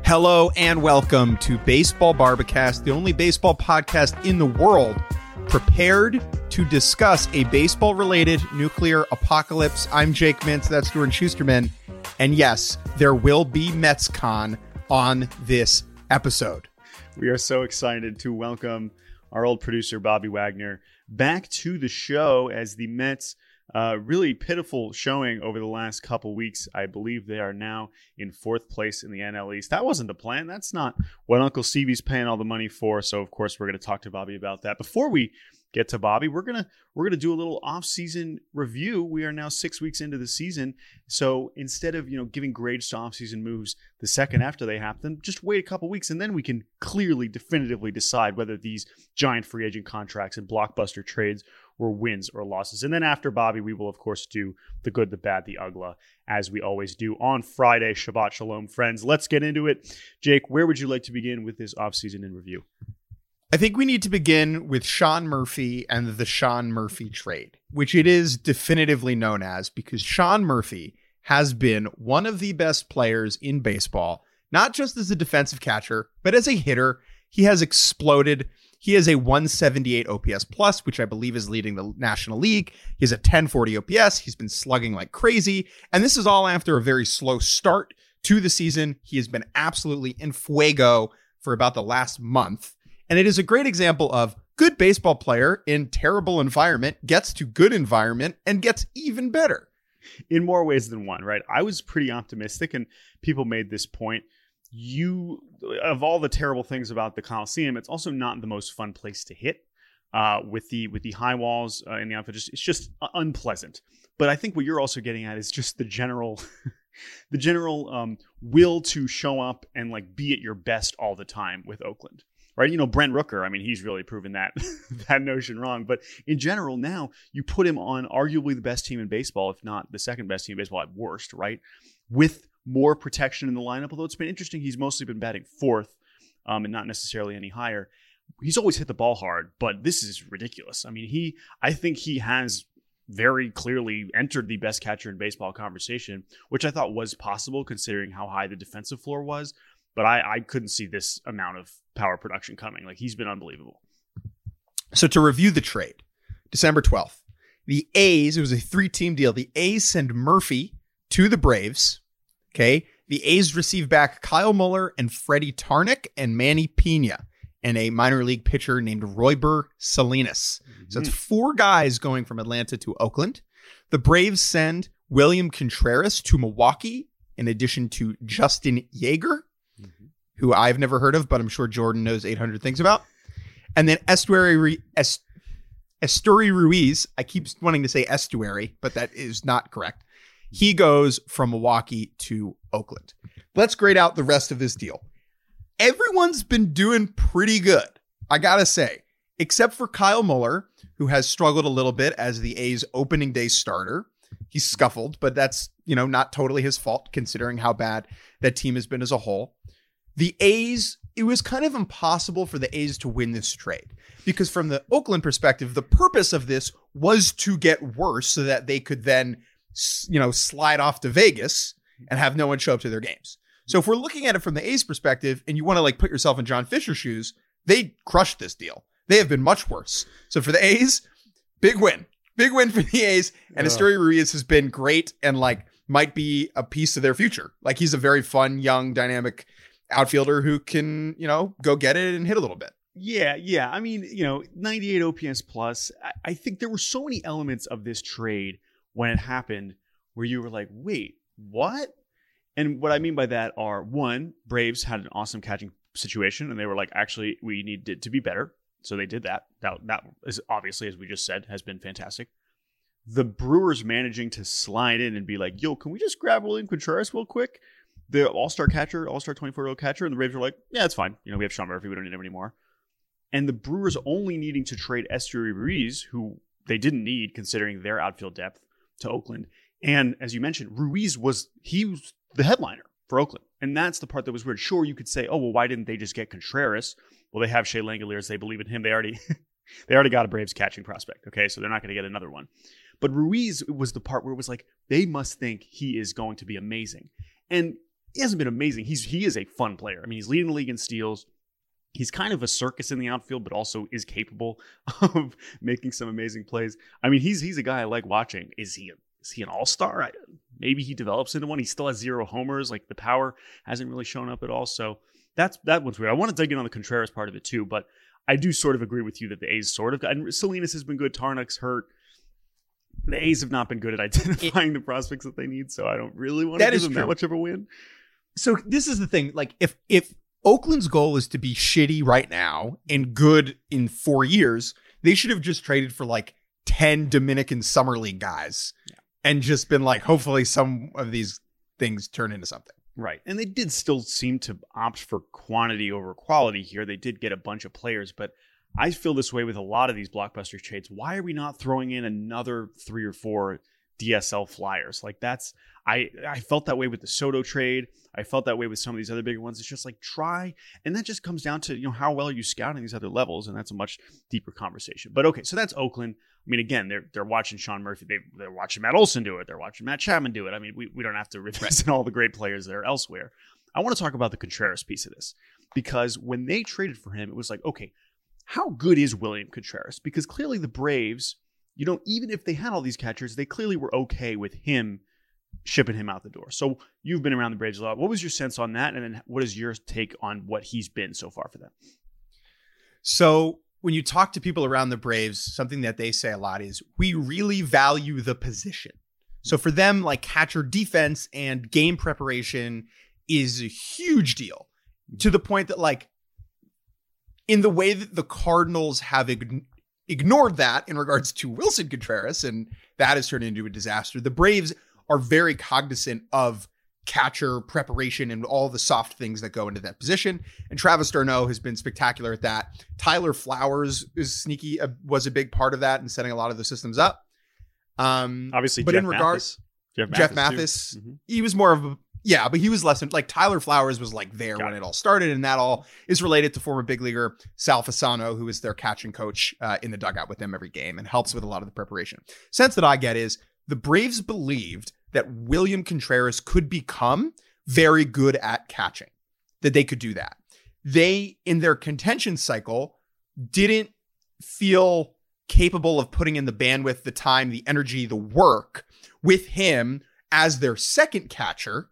Hello and welcome to Baseball Barbacast, the only baseball podcast in the world prepared to discuss a baseball-related nuclear apocalypse. I'm Jake Mintz, that's Jordan Schusterman, and yes, there will be MetsCon on this episode. We are so excited to welcome our old producer, Bobby Wagner, back to the show as the Mets really pitiful showing over the last couple weeks. I believe they are now in fourth place in the NL East. That wasn't the plan. That's not what Uncle Stevie's paying all the money for. So, of course, we're going to talk to Bobby about that. Before we get to Bobby, we're gonna do a little off-season review. We are now 6 weeks into the season. So instead of giving grades to off-season moves the second after they happen, just wait a couple weeks and then we can clearly, definitively decide whether these giant free agent contracts and blockbuster trades were wins or losses. And then after Bobby, we will, of course, do the good, the bad, the ugly, as we always do on Friday. Shabbat Shalom, friends. Let's get into it. Jake, where would you like to begin with this offseason in review? I think we need to begin with Sean Murphy and the Sean Murphy trade, which it is definitively known as, because Sean Murphy has been one of the best players in baseball, not just as a defensive catcher, but as a hitter. He has exploded. He has a 178 OPS plus, which I believe is leading the National League. He has a 1040 OPS. He's been slugging like crazy. And this is all after a very slow start to the season. He has been absolutely in fuego for about the last month. And it is a great example of good baseball player in terrible environment gets to good environment and gets even better. In more ways than one, right? I was pretty optimistic, and people made this point. Of all the terrible things about the Coliseum, it's also not the most fun place to hit with the high walls in the outfield. It's just unpleasant. But I think what you're also getting at is just the general will to show up and like be at your best all the time with Oakland. Right, Brent Rooker, I mean, he's really proven that that notion wrong. But in general, now you put him on arguably the best team in baseball, if not the second best team in baseball at worst, right? With more protection in the lineup, although it's been interesting, he's mostly been batting fourth and not necessarily any higher. He's always hit the ball hard, but this is ridiculous. I mean, I think he has very clearly entered the best catcher in baseball conversation, which I thought was possible considering how high the defensive floor was. But I couldn't see this amount of power production coming. Like, he's been unbelievable. So to review the trade, December 12th, the A's, it was a 3-team deal. The A's send Murphy to the Braves. Okay. The A's receive back Kyle Muller and Freddie Tarnick and Manny Pena and a minor league pitcher named Royber Salinas. Mm-hmm. So it's 4 guys going from Atlanta to Oakland. The Braves send William Contreras to Milwaukee in addition to Justin Yeager, who I've never heard of, but I'm sure Jordan knows 800 things about. And then Esteury Ruiz, I keep wanting to say estuary, but that is not correct. He goes from Milwaukee to Oakland. Let's grade out the rest of this deal. Everyone's been doing pretty good, I gotta say, except for Kyle Muller, who has struggled a little bit as the A's opening day starter. He's scuffled, but that's, not totally his fault considering how bad that team has been as a whole. The A's, it was kind of impossible for the A's to win this trade because from the Oakland perspective, the purpose of this was to get worse so that they could then, slide off to Vegas and have no one show up to their games. So if we're looking at it from the A's perspective and you want to put yourself in John Fisher's shoes, they crushed this deal. They have been much worse. So for the A's, big win for the A's. And Esteury Ruiz has been great and might be a piece of their future. He's a very fun, young, dynamic outfielder who can, go get it and hit a little bit. Yeah. I mean, 98 OPS plus. I think there were so many elements of this trade when it happened where you were like, wait, what? And what I mean by that are, one, Braves had an awesome catching situation and they were like, actually, we need it to be better. So they did that. That is obviously, as we just said, has been fantastic. The Brewers managing to slide in and be like, yo, can we just grab William Contreras real quick? The all-star catcher, all-star 24-year-old catcher, and the Braves were like, yeah, it's fine. We have Sean Murphy. We don't need him anymore. And the Brewers only needing to trade Esteury Ruiz, who they didn't need considering their outfield depth, to Oakland. And as you mentioned, Ruiz was the headliner for Oakland. And that's the part that was weird. Sure, you could say, oh, well, why didn't they just get Contreras? Well, they have Shea Langoliers. They believe in him. They already got a Braves catching prospect. Okay, so they're not going to get another one. But Ruiz was the part where it was like, they must think he is going to be amazing. And he hasn't been amazing. He is a fun player. I mean, he's leading the league in steals. He's kind of a circus in the outfield, but also is capable of making some amazing plays. I mean, he's a guy I like watching. Is he an all-star? Maybe he develops into one. He still has 0 homers. Like, the power hasn't really shown up at all. So that one's weird. I want to dig in on the Contreras part of it too, but I do sort of agree with you that the A's sort of got, and Salinas has been good. Tarnuk's hurt. The A's have not been good at identifying the prospects that they need, so I don't really want to give them that much of a win. So this is the thing. Like, if Oakland's goal is to be shitty right now and good in 4 years, they should have just traded for like 10 Dominican Summer League guys and just been like, hopefully some of these things turn into something. Right. And they did still seem to opt for quantity over quality here. They did get a bunch of players, but I feel this way with a lot of these blockbuster trades. Why are we not throwing in another 3 or 4 DSL flyers? Like, that's, I felt that way with the Soto trade. I felt that way with some of these other bigger ones. It's just like, try. And that just comes down to, you know, how well are you scouting these other levels? And that's a much deeper conversation. But okay, so that's Oakland. I mean, again, they're watching Sean Murphy. They're watching Matt Olson do it. They're watching Matt Chapman do it. I mean, we don't have to revisit all the great players that are elsewhere. I want to talk about the Contreras piece of this, because when they traded for him, it was like, okay, how good is William Contreras? Because clearly the Braves, you know, even if they had all these catchers, they clearly were okay with him shipping him out the door. So you've been around the Braves a lot. What was your sense on that? And then what is your take on what he's been so far for them? So when you talk to people around the Braves, something that they say a lot is, we really value the position. So for them, like, catcher defense and game preparation is a huge deal, to the point that, like, in the way that the Cardinals have ignored that in regards to Wilson Contreras, and that has turned into a disaster, the Braves are very cognizant of catcher preparation and all the soft things that go into that position. And Travis d'Arnaud has been spectacular at that. Tyler Flowers is sneaky, was a big part of that and setting a lot of the systems up. Obviously, but Jeff in regards, Jeff Mathis, he was more of a, but he was less than, like, Tyler Flowers was like there when it all started, and that all is related to former big leaguer Sal Fasano, who is their catching coach in the dugout with them every game and helps with a lot of the preparation. Sense that I get is the Braves believed that William Contreras could become very good at catching, that they could do that. They, in their contention cycle, didn't feel capable of putting in the bandwidth, the time, the energy, the work with him as their second catcher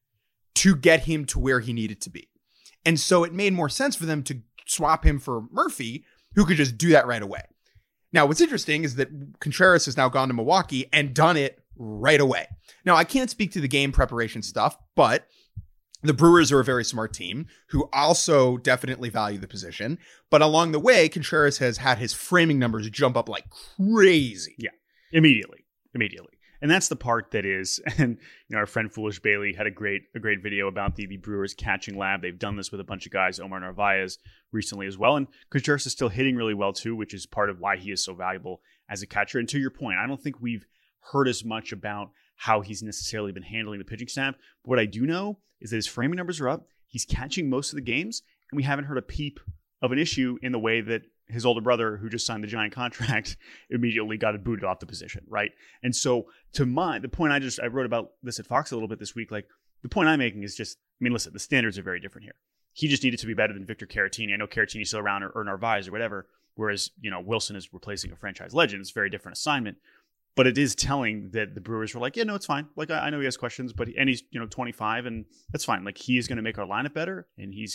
to get him to where he needed to be. And so it made more sense for them to swap him for Murphy, who could just do that right away. Now, what's interesting is that Contreras has now gone to Milwaukee and done it right away. Now, I can't speak to the game preparation stuff, but the Brewers are a very smart team who also definitely value the position. But along the way, Contreras has had his framing numbers jump up like crazy. Yeah, immediately. And that's the part that is, and you know, our friend Foolish Bailey had a great video about the Brewers catching lab. They've done this with a bunch of guys, Omar Narvaez recently as well. And Contreras is still hitting really well too, which is part of why he is so valuable as a catcher. And to your point, I don't think we've heard as much about how he's necessarily been handling the pitching staff. But what I do know is that his framing numbers are up. He's catching most of the games, and we haven't heard a peep of an issue in the way that his older brother, who just signed the giant contract, immediately got booted off the position, right? And so the point I wrote about this at Fox a little bit this week, like, the point I'm making is just, I mean, listen, the standards are very different here. He just needed to be better than Victor Caratini. I know Caratini's still around, or Narvaez or whatever, whereas, you know, Wilson is replacing a franchise legend. It's a very different assignment. But it is telling that the Brewers were like, yeah, no, it's fine. Like, I know he has questions, but he's, you know, 25, and that's fine. Like, he is going to make our lineup better, and he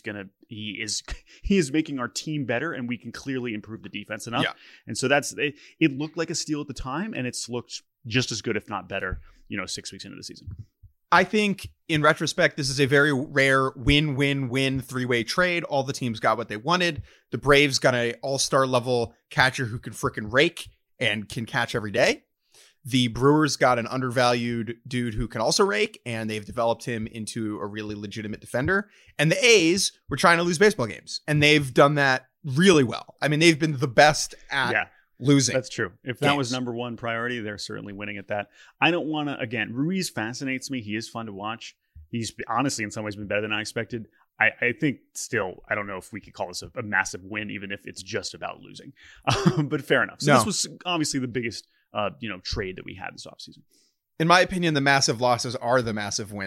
is making our team better, and we can clearly improve the defense enough. Yeah. And so it looked like a steal at the time, and it's looked just as good, if not better, you know, 6 weeks into the season. I think in retrospect, this is a very rare win-win-win three-way trade. All the teams got what they wanted. The Braves got an all-star level catcher who can frickin' rake and can catch every day. The Brewers got an undervalued dude who can also rake, and they've developed him into a really legitimate defender. And the A's were trying to lose baseball games, and they've done that really well. I mean, they've been the best at losing. That's true. If that was number one priority, they're certainly winning at that. I don't want to, again, Ruiz fascinates me. He is fun to watch. He's honestly, in some ways, been better than I expected. I think still, I don't know if we could call this a massive win, even if it's just about losing. But fair enough. So This was obviously the biggest trade that we had this offseason. In my opinion, the massive losses are the massive win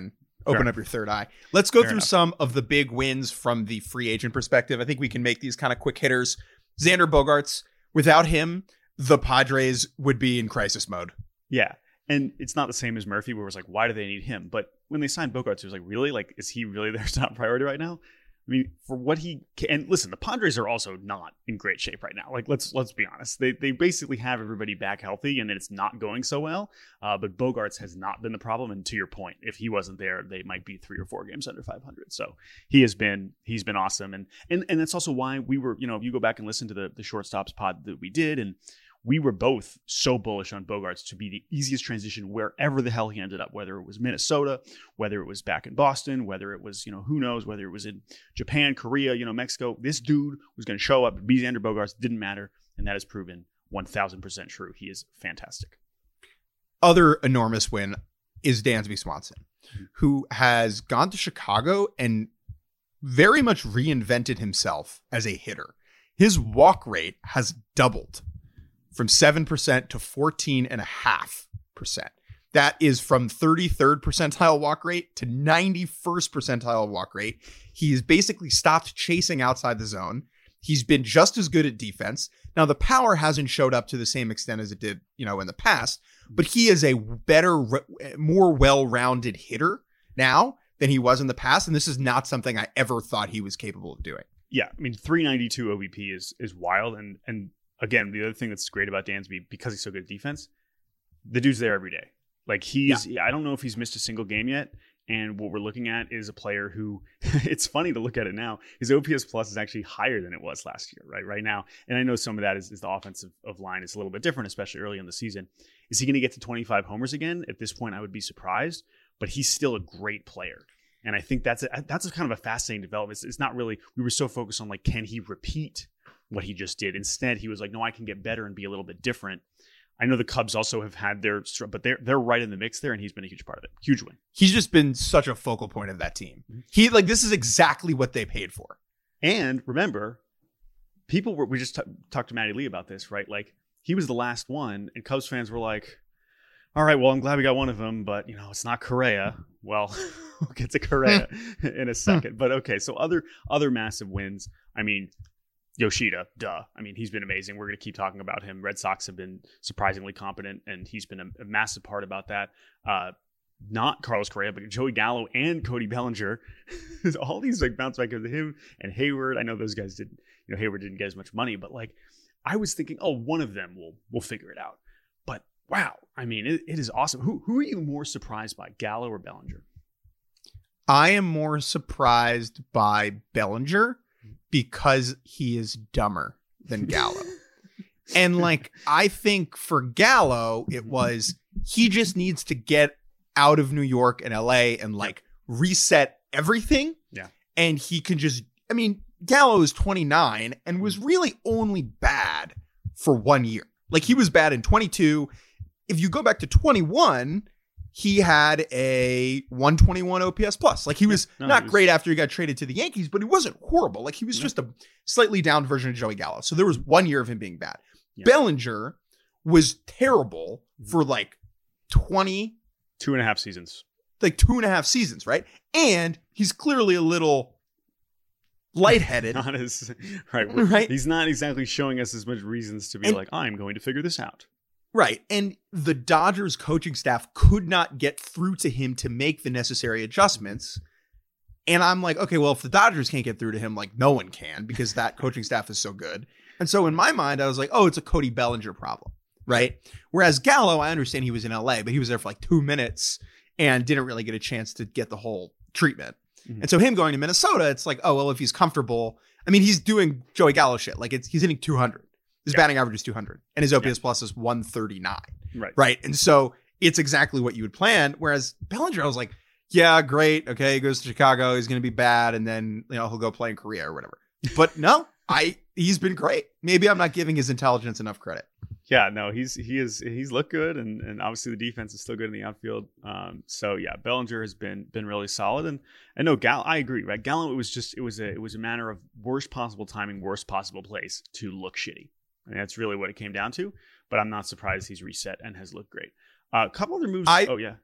Open Sure. up your third eye. Let's go Fair through enough. some of the big wins from the free agent perspective. I think we can make these kind of quick hitters. Xander Bogaerts, without him, the Padres would be in crisis mode. Yeah. And it's not the same as Murphy, where it was like, why do they need him? But when they signed Bogaerts, it was like, really? Like, is he really their top priority right now? I mean, for what he can, and listen, the Padres are also not in great shape right now. Like, let's be honest. They basically have everybody back healthy, and it's not going so well. But Bogaerts has not been the problem. And to your point, if he wasn't there, they might be 3 or 4 games under 500. So he's been awesome, and that's also why we were, if you go back and listen to the shortstops pod that we did, and we were both so bullish on Bogaerts to be the easiest transition wherever the hell he ended up, whether it was Minnesota, whether it was back in Boston, whether it was, who knows, whether it was in Japan, Korea, Mexico. This dude was going to show up, be Xander Bogaerts, didn't matter. And that has proven 1000% true. He is fantastic. Other enormous win is Dansby Swanson, who has gone to Chicago and very much reinvented himself as a hitter. His walk rate has doubled from 7% to 14.5%. That is from 33rd percentile walk rate to 91st percentile walk rate. He's basically stopped chasing outside the zone. He's been just as good at defense. Now, the power hasn't showed up to the same extent as it did, in the past, but he is a better, more well-rounded hitter now than he was in the past. And this is not something I ever thought he was capable of doing. Yeah. I mean, 392 OVP is wild. And again, the other thing that's great about Dansby, because he's so good at defense, the dude's there every day. Like I don't know if he's missed a single game yet. And what we're looking at is a player who, it's funny to look at it now, his OPS plus is actually higher than it was last year, right now. And I know some of that is the offensive line is a little bit different, especially early in the season. Is he going to get to 25 homers again? At this point, I would be surprised, but he's still a great player. And I think that's a kind of a fascinating development. It's not really, we were so focused on like, can he repeat what he just did? Instead, he was like, no, I can get better and be a little bit different. I know the Cubs also have had their, but they're right in the mix there, and he's been a huge part of it. Huge win. He's just been such a focal point of that team. This is exactly what they paid for. And remember, we just talked to Matty Lee about this, right? Like, he was the last one, and Cubs fans were like, all right, well, I'm glad we got one of them, but, it's not Correa. Well, we'll get to Correa in a second. But okay, so other massive wins. I mean, Yoshida, duh. I mean, he's been amazing. We're going to keep talking about him. Red Sox have been surprisingly competent, and he's been a massive part about that. Not Carlos Correa, but Joey Gallo and Cody Bellinger. All these like bounce back of him and Hayward. I know those guys didn't, Hayward didn't get as much money, but like I was thinking, oh, one of them will figure it out. But wow, I mean, it is awesome. Who are you more surprised by, Gallo or Bellinger? I am more surprised by Bellinger because he is dumber than Gallo. And like, I think for Gallo, it was, he just needs to get out of New York and LA and like reset everything. Yeah. And he can just, I mean, Gallo is 29 and was really only bad for 1 year. Like he was bad in 22. If you go back to 21, he had a 121 OPS plus. Like he was great after he got traded to the Yankees, but he wasn't horrible. Like he was just a slightly down version of Joey Gallo. So there was 1 year of him being bad. Yeah. Bellinger was terrible for like 2.5 seasons. Like 2.5 seasons, right? And he's clearly a little lightheaded. Right. He's not exactly showing us as much reasons to be like, I'm going to figure this out. Right. And the Dodgers coaching staff could not get through to him to make the necessary adjustments. And I'm like, okay, well, if the Dodgers can't get through to him, like no one can, because that coaching staff is so good. And so in my mind, I was like, oh, it's a Cody Bellinger problem. Right. Whereas Gallo, I understand he was in LA, but he was there for like 2 minutes and didn't really get a chance to get the whole treatment. Mm-hmm. And so him going to Minnesota, it's like, oh, well, if he's comfortable, I mean, he's doing Joey Gallo shit. Like he's hitting 200. His batting average is 200 and his OPS plus is 139. Right. And so it's exactly what you would plan. Whereas Bellinger, I was like, yeah, great. Okay. He goes to Chicago. He's going to be bad. And then, he'll go play in Korea or whatever. But no, he's been great. Maybe I'm not giving his intelligence enough credit. Yeah, no, he's looked good, and obviously the defense is still good in the outfield. So yeah, Bellinger has been really solid, and I know Gallo. I agree, right? Gallo, it was a matter of worst possible timing, worst possible place to look shitty. I mean, that's really what it came down to. But I'm not surprised he's reset and has looked great. A couple other moves.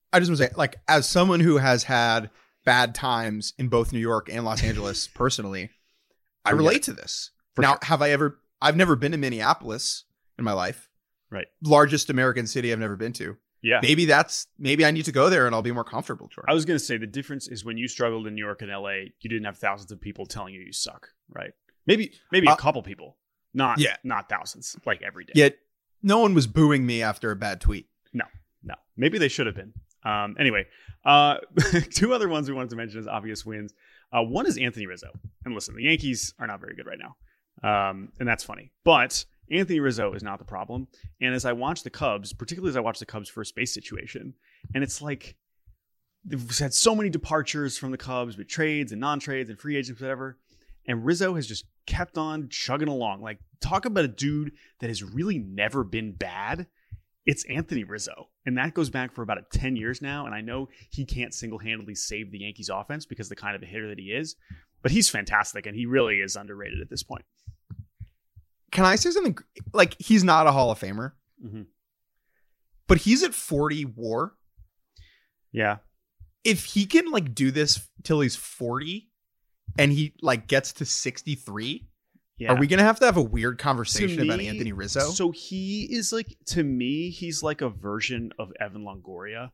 I just want to say, like, as someone who has had bad times in both New York and Los Angeles personally, I relate to this. Now, sure. I've never been to Minneapolis in my life. Right. Largest American city I've never been to. Yeah. Maybe I need to go there and I'll be more comfortable, Jordan. I was going to say the difference is when you struggled in New York and LA, you didn't have thousands of people telling you suck, right? Maybe a couple people, not thousands, like every day. Yet no one was booing me after a bad tweet. No. Maybe they should have been. Anyway, two other ones we wanted to mention as obvious wins. One is Anthony Rizzo. And listen, the Yankees are not very good right now. And that's funny. But Anthony Rizzo is not the problem. And as I watch the Cubs, particularly as I watch the Cubs first base situation, and it's like they've had so many departures from the Cubs with trades and non-trades and free agents, whatever. And Rizzo has just kept on chugging along. Like, talk about a dude that has really never been bad. It's Anthony Rizzo. And that goes back for about 10 years now. And I know he can't single-handedly save the Yankees offense because of the kind of a hitter that he is. But he's fantastic, and he really is underrated at this point. Can I say something? Like, he's not a Hall of Famer. Mm-hmm. But he's at 40 WAR. Yeah. If he can, like, do this till he's 40 and he, like, gets to 63... Yeah. Are we going to have a weird conversation about Anthony Rizzo? So he is like, to me, he's like a version of Evan Longoria,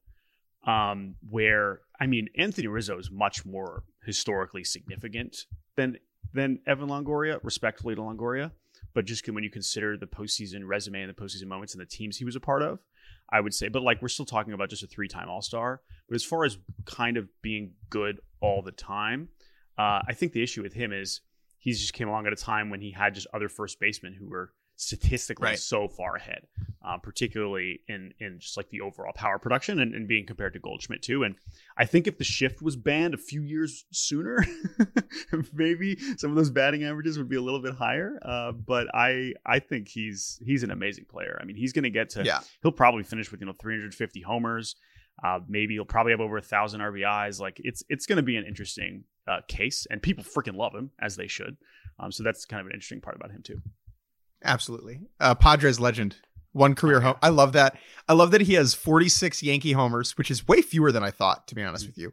where, I mean, Anthony Rizzo is much more historically significant than Evan Longoria, respectfully to Longoria. But just when you consider the postseason resume and the postseason moments and the teams he was a part of, I would say, but like we're still talking about just a 3-time All-Star. But as far as kind of being good all the time, I think the issue with him is, he just came along at a time when he had just other first basemen who were statistically so far ahead, particularly in just like the overall power production and being compared to Goldschmidt too. And I think if the shift was banned a few years sooner, maybe some of those batting averages would be a little bit higher. But I think he's an amazing player. I mean, he's going to get to, he'll probably finish with, 350 homers. Maybe he'll probably have over 1,000 RBIs. Like it's going to be an interesting case, and people freaking love him, as they should. So that's kind of an interesting part about him too. Absolutely. Padres legend, one career home. I love that. I love that he has 46 Yankee homers, which is way fewer than I thought, to be honest with you.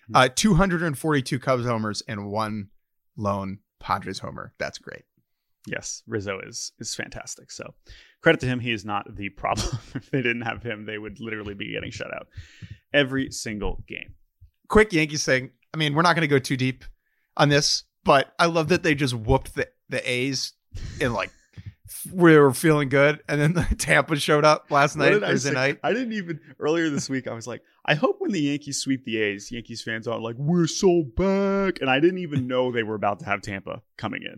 242 Cubs homers and one lone Padres homer. That's great. Yes, Rizzo is fantastic. So credit to him. He is not the problem. If they didn't have him, they would literally be getting shut out every single game. Quick Yankees thing. I mean, we're not going to go too deep on this, but I love that they just whooped the A's and like we were feeling good. And then the Tampa showed up last night, Thursday night. I didn't even, earlier this week, I was like, I hope when the Yankees sweep the A's, Yankees fans are like, we're so back. And I didn't even know they were about to have Tampa coming in.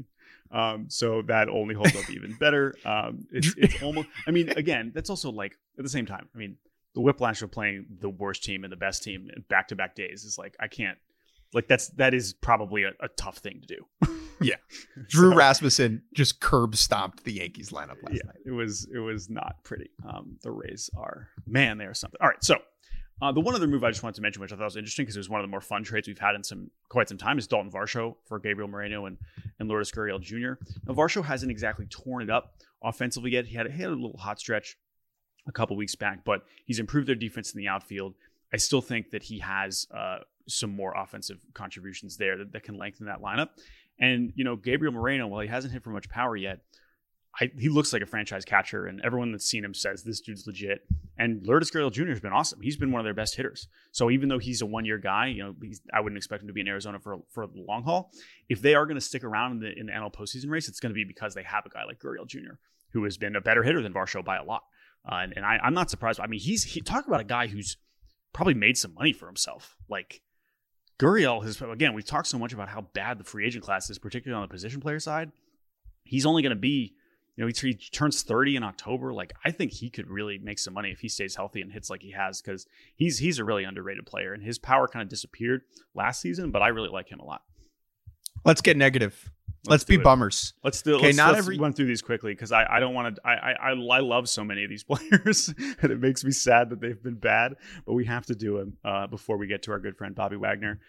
So that only holds up even better. It's almost, I mean, again, that's also like at the same time, I mean, the whiplash of playing the worst team and the best team in back-to-back days is like, I can't, like that is probably a tough thing to do. Yeah. Drew Rasmussen just curb stomped the Yankees lineup last night. It was not pretty. The Rays are, man, they are something. All right. So the one other move I just wanted to mention, which I thought was interesting because it was one of the more fun trades we've had in quite some time, is Dalton Varsho for Gabriel Moreno and Lourdes Gurriel Jr. Now, Varsho hasn't exactly torn it up offensively yet. He had a little hot stretch a couple weeks back, but he's improved their defense in the outfield. I still think that he has some more offensive contributions there that can lengthen that lineup. And, Gabriel Moreno, while he hasn't hit for much power yet, he looks like a franchise catcher, and everyone that's seen him says this dude's legit. And Lourdes Gurriel Jr. has been awesome. He's been one of their best hitters. So even though he's a one-year guy, I wouldn't expect him to be in Arizona for the long haul. If they are going to stick around in the NL postseason race, it's going to be because they have a guy like Gurriel Jr., who has been a better hitter than Varsho by a lot. And I'm not surprised. I mean, he talk about a guy who's probably made some money for himself. Like, Gurriel has, again, we've talked so much about how bad the free agent class is, particularly on the position player side. He's only going to be, he turns 30 in October. Like, I think he could really make some money if he stays healthy and hits like he has, because he's a really underrated player, and his power kind of disappeared last season, but I really like him a lot. Let's get negative. Let's be bummers. Let's do it. Okay, let's run through these quickly because I don't want to. I love so many of these players, and it makes me sad that they've been bad. But we have to do them before we get to our good friend Bobby Wagner.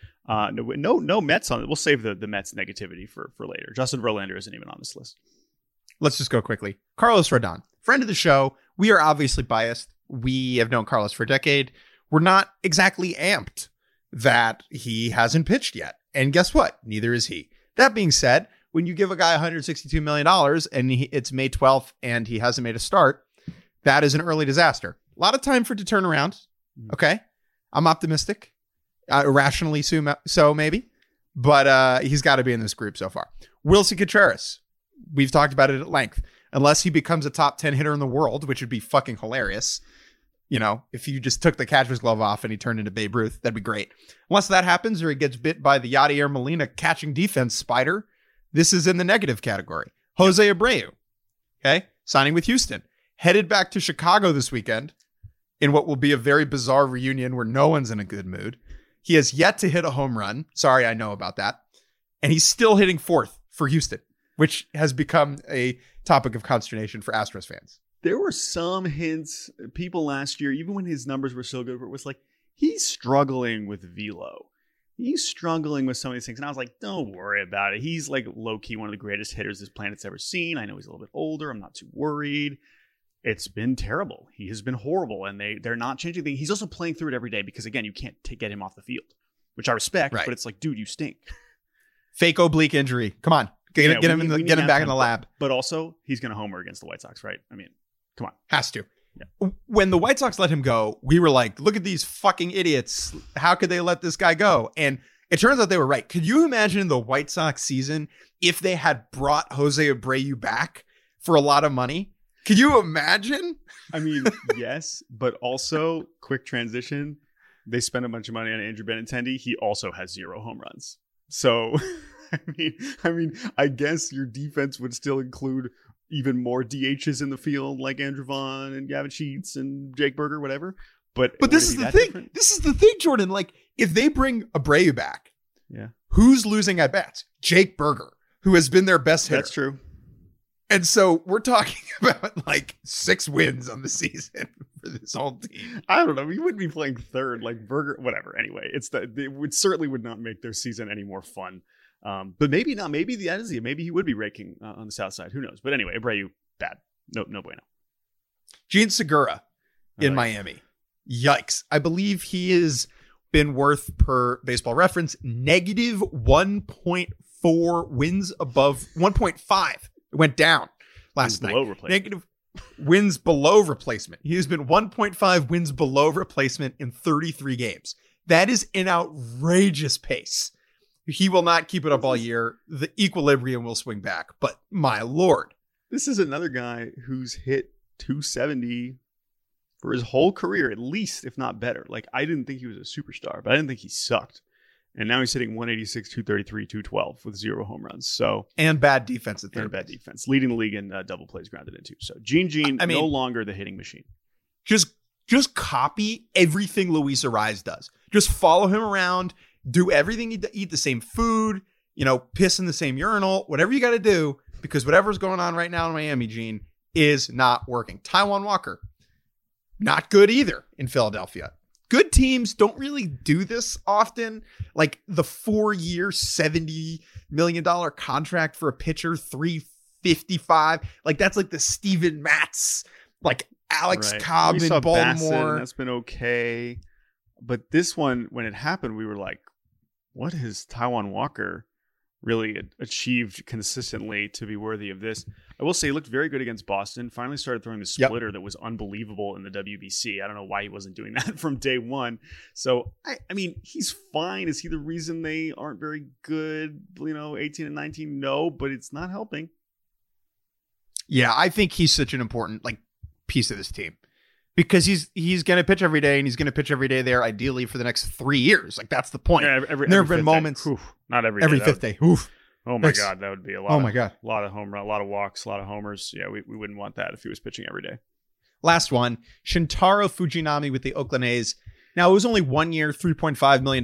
No Mets on it. We'll save the Mets negativity for later. Justin Verlander isn't even on this list. Let's just go quickly. Carlos Rodon, friend of the show. We are obviously biased. We have known Carlos for a decade. we're not exactly amped that he hasn't pitched yet. And guess what? Neither is he. That being said, when you give a guy $162 million and it's May 12th and he hasn't made a start, that is an early disaster. A lot of time for it to turn around. Okay. I'm optimistic. Irrationally so maybe. But he's got to be in this group so far. Wilson Contreras. We've talked about it at length. Unless he becomes a top 10 hitter in the world, which would be fucking hilarious. You know, if you just took the catcher's glove off and he turned into Babe Ruth, that'd be great. Unless that happens or he gets bit by the Yadier Molina catching defense spider, this is in the negative category. Jose Abreu, okay, signing with Houston. Headed back to Chicago this weekend in what will be a very bizarre reunion where no one's in a good mood. He has yet to hit a home run. Sorry, I know about that. And he's still hitting fourth for Houston, which has become a topic of consternation for Astros fans. There were some hints, people last year, even when his numbers were so good, where it was like, he's struggling with velo. He's struggling with some of these things. And I was like, don't worry about it. He's like low-key one of the greatest hitters this planet's ever seen. I know he's a little bit older. I'm not too worried. It's been terrible. He has been horrible, and they're not changing things. He's also playing through it every day because, again, you can't get him off the field, which I respect, right. But it's like, dude, you stink. Fake oblique injury. Come on. Get him back in the lab. But also, he's going to homer against the White Sox, right? I mean, come on. Has to. Yeah. When the White Sox let him go, we were like, look at these fucking idiots. How could they let this guy go? And it turns out they were right. Could you imagine the White Sox season if they had brought Jose Abreu back for a lot of money? Could you imagine? I mean, yes, but also, quick transition. They spent a bunch of money on Andrew Benintendi. He also has 0 home runs. So, I mean, I guess your defense would still include even more DHs in the field, like Andrew Vaughn and Gavin Sheets and Jake Berger, whatever. But this is the thing. Different? This is the thing, Jordan. Like, if they bring Abreu back, yeah, who's losing at bats? Jake Berger, who has been their best hitter. That's true. And so we're talking about like 6 wins on the season for this whole team. I don't know. He wouldn't be playing third, like Berger, whatever. Anyway, certainly would not make their season any more fun. But maybe not. Maybe that is it. Maybe he would be raking on the south side. Who knows? But anyway, Abreu, bad. No bueno. Gene Segura in Miami. Yikes. I believe he has been worth, per Baseball Reference, negative 1.4 wins above 1.5. It went down last night. Negative wins below replacement. He has been 1.5 wins below replacement in 33 games. That is an outrageous pace. He will not keep it up all year. The equilibrium will swing back, but my Lord. This is another guy who's hit 270 for his whole career, at least, if not better. Like, I didn't think he was a superstar, but I didn't think he sucked. And now he's hitting 186, 233, 212 with 0 home runs. So and bad defense at third. And bad defense. Leading the league in double plays grounded into. So Gene, no longer the hitting machine. Just copy everything Luis Arraez does. Just follow him around, do everything, eat the same food, piss in the same urinal, whatever you got to do, because whatever's going on right now in Miami, Gene, is not working. Taijuan Walker, not good either in Philadelphia. Good teams don't really do this often. Like the 4-year, $70 million contract for a pitcher, $355. Like that's like the Steven Matz, like Alex Cobb in Baltimore. Bassett, that's been okay. But this one, when it happened, we were like, what has Taijuan Walker really achieved consistently to be worthy of this? I will say he looked very good against Boston. Finally started throwing the splitter that was unbelievable in the WBC. I don't know why he wasn't doing that from day one. So, I mean, he's fine. Is he the reason they aren't very good, 18 and 19? No, but it's not helping. Yeah, I think he's such an important piece of this team. Because he's going to pitch every day, and he's going to pitch every day there, ideally for the next 3 years. Like that's the point. Yeah, there have been moments, not every fifth day. Oof. Oh my God, that would be a lot. Oh my God, a lot of home run, a lot of walks, a lot of homers. Yeah, we wouldn't want that if he was pitching every day. Last one, Shintaro Fujinami with the Oakland A's. Now it was only 1 year, $3.5 million,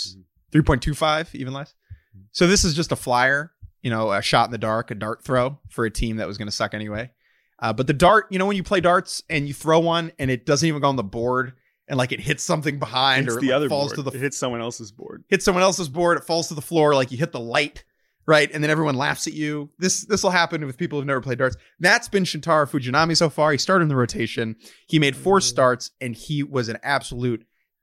3.25, even less. So this is just a flyer, a shot in the dark, a dart throw for a team that was going to suck anyway. But the dart, when you play darts and you throw one and it doesn't even go on the board and it hits something behind or it other falls board. to the it hits someone else's board. Hits someone else's board, it falls to the floor, like you hit the light, right? And then everyone laughs at you. This will happen with people who've never played darts. That's been Shintaro Fujinami so far. He started in the rotation. He made 4 starts and he was an absolute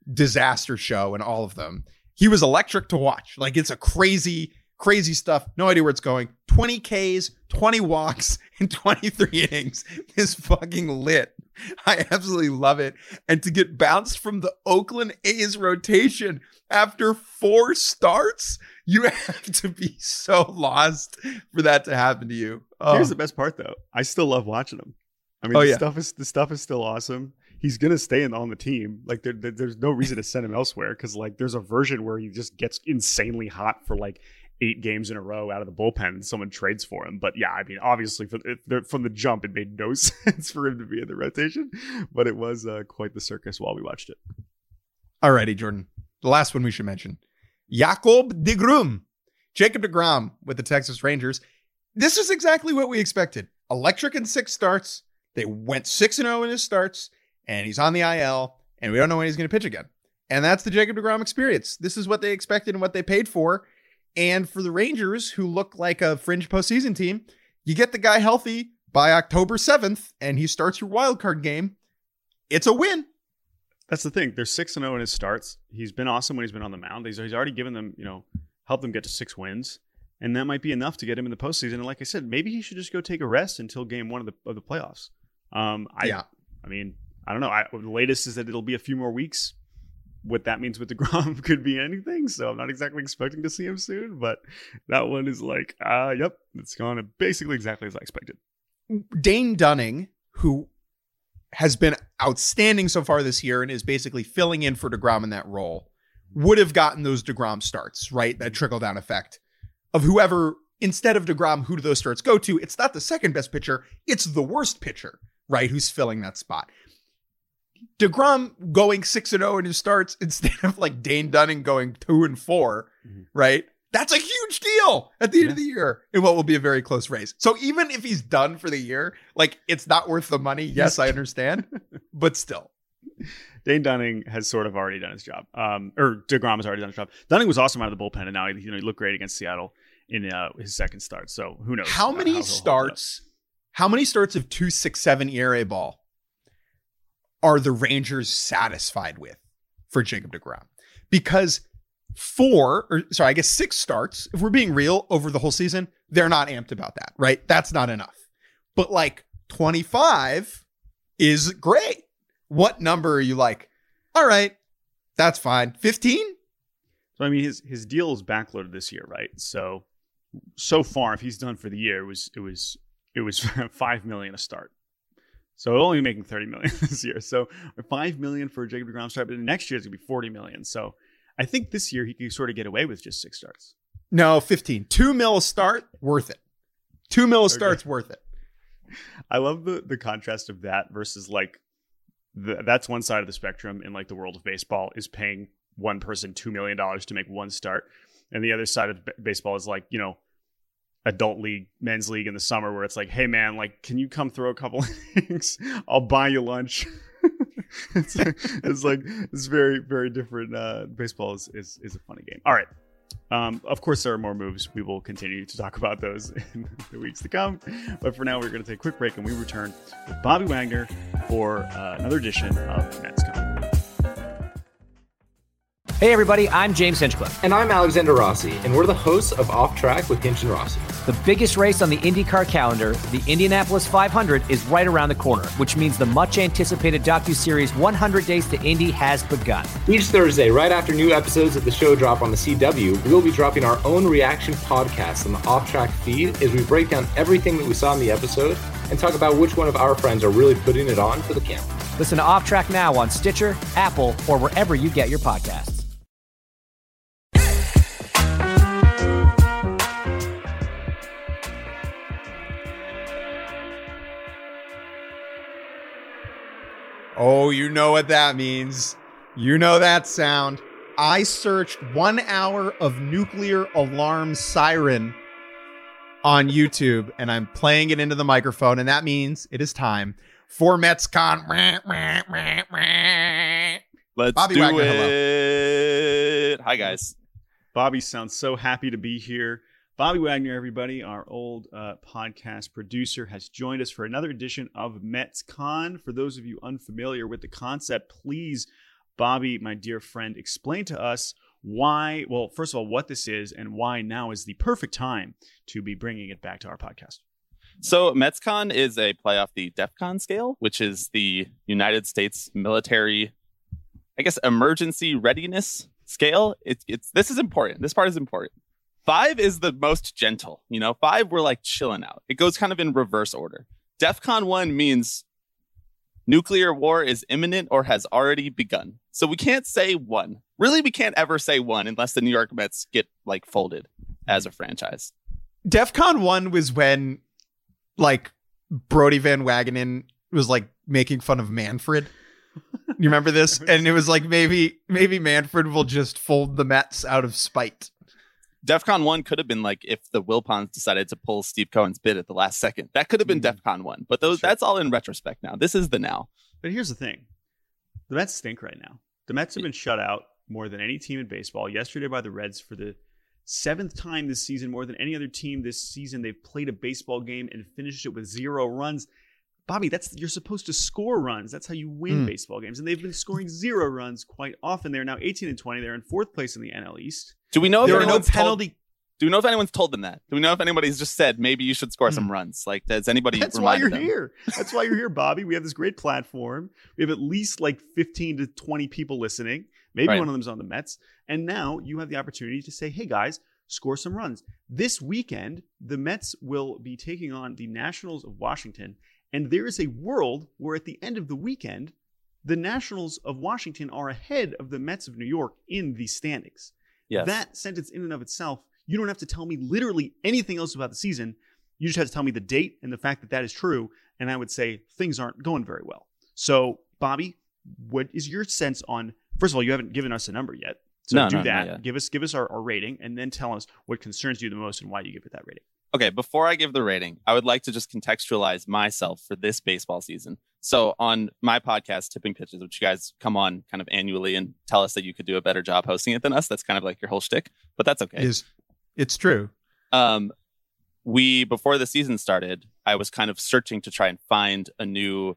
disaster show in all of them. He was electric to watch. Like, it's a crazy stuff. No idea where it's going. 20 Ks, 20 walks, and 23 innings is fucking lit. I absolutely love it. And to get bounced from the Oakland A's rotation after 4 starts, you have to be so lost for that to happen to you. Here's the best part, though. I still love watching him. I mean, the stuff is still awesome. He's gonna stay on the team. Like, there's no reason to send him elsewhere, because like there's a version where he just gets insanely hot for like 8 games in a row out of the bullpen and someone trades for him. But yeah, I mean, obviously from the jump, it made no sense for him to be in the rotation, but it was quite the circus while we watched it. Alrighty, Jordan. The last one we should mention. Jacob deGrom. Jacob deGrom with the Texas Rangers. This is exactly what we expected. Electric in 6 starts. They went 6-0 in his starts, and he's on the IL, and we don't know when he's going to pitch again. And that's the Jacob deGrom experience. This is what they expected and what they paid for. And for the Rangers, who look like a fringe postseason team, you get the guy healthy by October 7th, and he starts your wild card game. It's a win. That's the thing. They're 6-0 in his starts. He's been awesome when he's been on the mound. He's already given them, helped them get to 6 wins. And that might be enough to get him in the postseason. And like I said, maybe he should just go take a rest until game 1 of the playoffs. I mean, I don't know. The latest is that it'll be a few more weeks. What that means with deGrom could be anything. So I'm not exactly expecting to see him soon. But that one is like, yep, it's gone basically exactly as I expected. Dane Dunning, who has been outstanding so far this year and is basically filling in for deGrom in that role, would have gotten those deGrom starts, right? That trickle-down effect of whoever, instead of deGrom, who do those starts go to? It's not the second best pitcher. It's the worst pitcher, right? Who's filling that spot. deGrom going 6-0 in his starts instead of like Dane Dunning going 2-4, right? That's a huge deal at the end of the year in what will be a very close race. So even if he's done for the year, like, it's not worth the money. Yes, I understand, but still. Dane Dunning has sort of already done his job. Or deGrom has already done his job. Dunning was awesome out of the bullpen, and now he looked great against Seattle in his second start. So who knows? How many starts of 2.67 ERA ball are the Rangers satisfied with for Jacob deGrom? Because 6 starts, if we're being real, over the whole season, they're not amped about that, right? That's not enough. But like 25 is great. What number are you like? All right, that's fine. 15? So I mean, his deal is backloaded this year, right? So far, if he's done for the year, it was $5 million a start. So only making $30 million this year. So $5 million for Jacob deGrom start, but next year it's gonna be $40 million. So I think this year he can sort of get away with just 6 starts. No, 15. $2 million a start, worth it. $2 million starts, worth it. I love the contrast of that versus like that's one side of the spectrum in like the world of baseball is paying one person $2 million to make 1 start, and the other side of baseball is like, adult league, men's league in the summer where it's like, hey man, like, can you come throw a couple innings? I'll buy you lunch. It's very, very different. Baseball is a funny game. All right. Of course, there are more moves. We will continue to talk about those in the weeks to come. But for now, we're going to take a quick break, and we return with Bobby Wagner for another edition of MetsCon. Hey everybody, I'm James Hinchcliffe. And I'm Alexander Rossi, and we're the hosts of Off Track with Hinch and Rossi. The biggest race on the IndyCar calendar, the Indianapolis 500, is right around the corner, which means the much-anticipated docuseries 100 Days to Indy has begun. Each Thursday, right after new episodes of the show drop on the CW, we'll be dropping our own reaction podcast on the Off Track feed as we break down everything that we saw in the episode and talk about which one of our friends are really putting it on for the camera. Listen to Off Track now on Stitcher, Apple, or wherever you get your podcasts. Oh, you know what that means. You know that sound. I searched 1 hour of nuclear alarm siren on YouTube, and I'm playing it into the microphone, and that means it is time for MetsCon. Let's Bobby do Wagner, it. hello. Hi, guys. Bobby sounds so happy to be here. Bobby Wagner, everybody, our old podcast producer, has joined us for another edition of MetsCon. For those of you unfamiliar with the concept, please Bobby, my dear friend, explain to us why, well, first of all, what this is and why now is the perfect time to be bringing it back to our podcast. So MetsCon is a play off the DEFCON scale, which is the United States military, I guess, emergency readiness scale. This is important. This part is important. 5 is the most gentle. 5, we're like chilling out. It goes kind of in reverse order. DEFCON 1 means nuclear war is imminent or has already begun. So we can't say 1. Really, we can't ever say 1 unless the New York Mets get like folded as a franchise. DEFCON 1 was when like Brody Van Wagenen was like making fun of Manfred. You remember this? And it was like maybe Manfred will just fold the Mets out of spite. DEFCON 1 could have been like if the Wilpons decided to pull Steve Cohen's bid at the last second. That could have been DEFCON 1. But that's all in retrospect now. This is the now. But here's the thing. The Mets stink right now. The Mets have been shut out more than any team in baseball. Yesterday by the Reds for the 7th time this season, more than any other team this season. They've played a baseball game and finished it with 0 runs. Bobby, you're supposed to score runs. That's how you win baseball games. And they've been scoring 0 runs quite often. They're now 18-20. They're in 4th place in the NL East. Do we know if anyone's Do we know if anyone's told them that? Do we know if anybody's just said maybe you should score some runs? Like, does anybody? That's why you're here. That's why you're here, Bobby. We have this great platform. We have at least like 15 to 20 people listening. Maybe one of them's on the Mets. And now you have the opportunity to say, hey guys, score some runs. This weekend, the Mets will be taking on the Nationals of Washington. And there is a world where at the end of the weekend, the Nationals of Washington are ahead of the Mets of New York in the standings. Yes. That sentence in and of itself, you don't have to tell me literally anything else about the season. You just have to tell me the date and the fact that is true. And I would say things aren't going very well. So, Bobby, what is your sense on, first of all, you haven't given us a number yet. So do that. Give us our rating and then tell us what concerns you the most and why you give it that rating. Okay, before I give the rating, I would like to just contextualize myself for this baseball season. So on my podcast, Tipping Pitches, which you guys come on kind of annually and tell us that you could do a better job hosting it than us. That's kind of like your whole shtick, but that's okay. It's true. Before the season started, I was kind of searching to try and find a new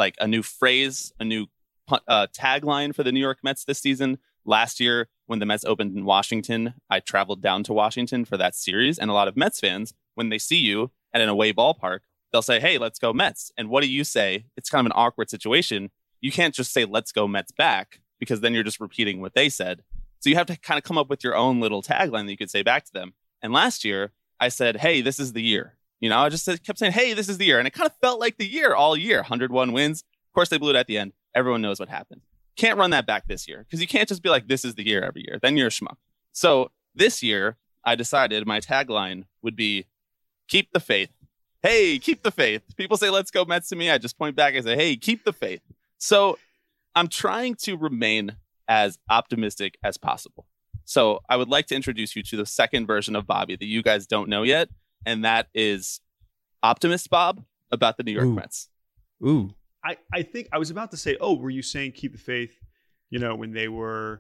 phrase, a new tagline for the New York Mets this season. Last year, when the Mets opened in Washington, I traveled down to Washington for that series. And a lot of Mets fans, when they see you at an away ballpark, they'll say, hey, let's go Mets. And what do you say? It's kind of an awkward situation. You can't just say, let's go Mets back, because then you're just repeating what they said. So you have to kind of come up with your own little tagline that you could say back to them. And last year, I said, hey, this is the year. I just kept saying, hey, this is the year. And it kind of felt like the year all year. 101 wins. Of course, they blew it at the end. Everyone knows what happened. Can't run that back this year because you can't just be like, this is the year every year. Then you're a schmuck. So this year, I decided my tagline would be, keep the faith. Hey, keep the faith. People say, let's go Mets to me. I just point back and say, hey, keep the faith. So I'm trying to remain as optimistic as possible. So I would like to introduce you to the second version of Bobby that you guys don't know yet. And that is Optimist Bob about the New York Mets. Ooh. I think I was about to say, were you saying keep the faith, when they were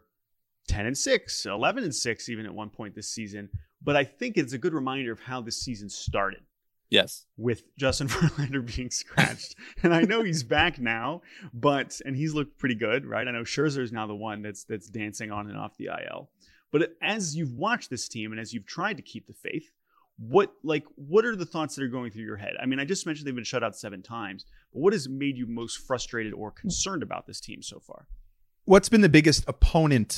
10-6, 11-6, even at one point this season. But I think it's a good reminder of how this season started. Yes. With Justin Verlander being scratched. And I know he's back now, and he's looked pretty good, right? I know Scherzer is now the one that's dancing on and off the IL. But as you've watched this team and as you've tried to keep the faith, what are the thoughts that are going through your head? I mean, I just mentioned they've been shut out 7 times, but what has made you most frustrated or concerned about this team so far? What's been the biggest opponent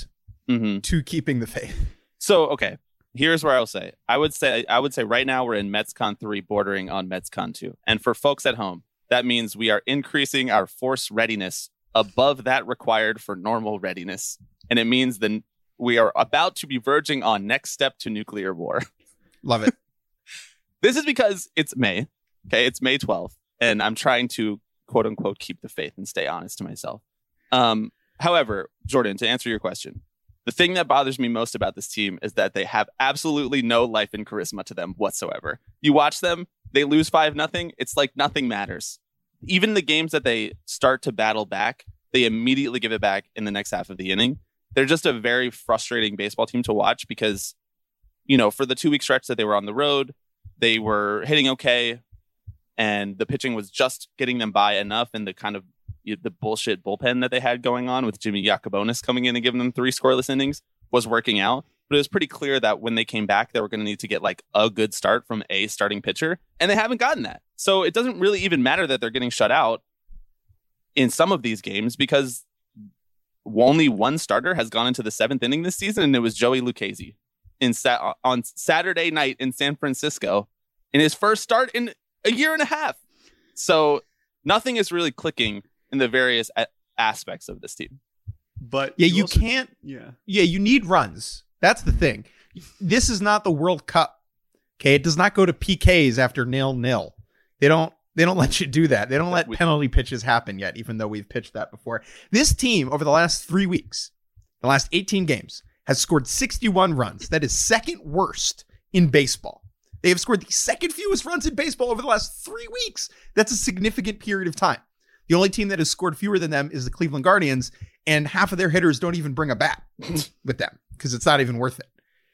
to keeping the faith? So, okay, here's where I would say right now we're in MetsCon 3 bordering on MetsCon 2. And for folks at home, that means we are increasing our force readiness above that required for normal readiness. And it means that we are about to be verging on next step to nuclear war. Love it. This is because it's May. Okay, it's May 12th. And I'm trying to, quote unquote, keep the faith and stay honest to myself. However, Jordan, to answer your question, the thing that bothers me most about this team is that they have absolutely no life and charisma to them whatsoever. You watch them, they lose 5-0. It's like nothing matters. Even the games that they start to battle back, they immediately give it back in the next half of the inning. They're just a very frustrating baseball team to watch because, for the 2-week stretch that they were on the road, they were hitting okay, and the pitching was just getting them by enough, and the kind of, the bullshit bullpen that they had going on with Jimmy Yacobonis coming in and giving them 3 scoreless innings was working out. But it was pretty clear that when they came back, they were going to need to get like a good start from a starting pitcher, and they haven't gotten that. So it doesn't really even matter that they're getting shut out in some of these games, because only one starter has gone into the 7th inning this season, and it was Joey Lucchesi on Saturday night in San Francisco in his first start in a year and a half. So nothing is really clicking in the various aspects of this team. But you also, can't. Yeah, you need runs. That's the thing. This is not the World Cup. Okay, it does not go to PKs after 0-0. They don't let you do that. They don't let penalty pitches happen yet, even though we've pitched that before. This team, over the last 3 weeks, the last 18 games, has scored 61 runs. That is second worst in baseball. They have scored the second fewest runs in baseball over the last 3 weeks. That's a significant period of time. The only team that has scored fewer than them is the Cleveland Guardians, and half of their hitters don't even bring a bat with them because it's not even worth it.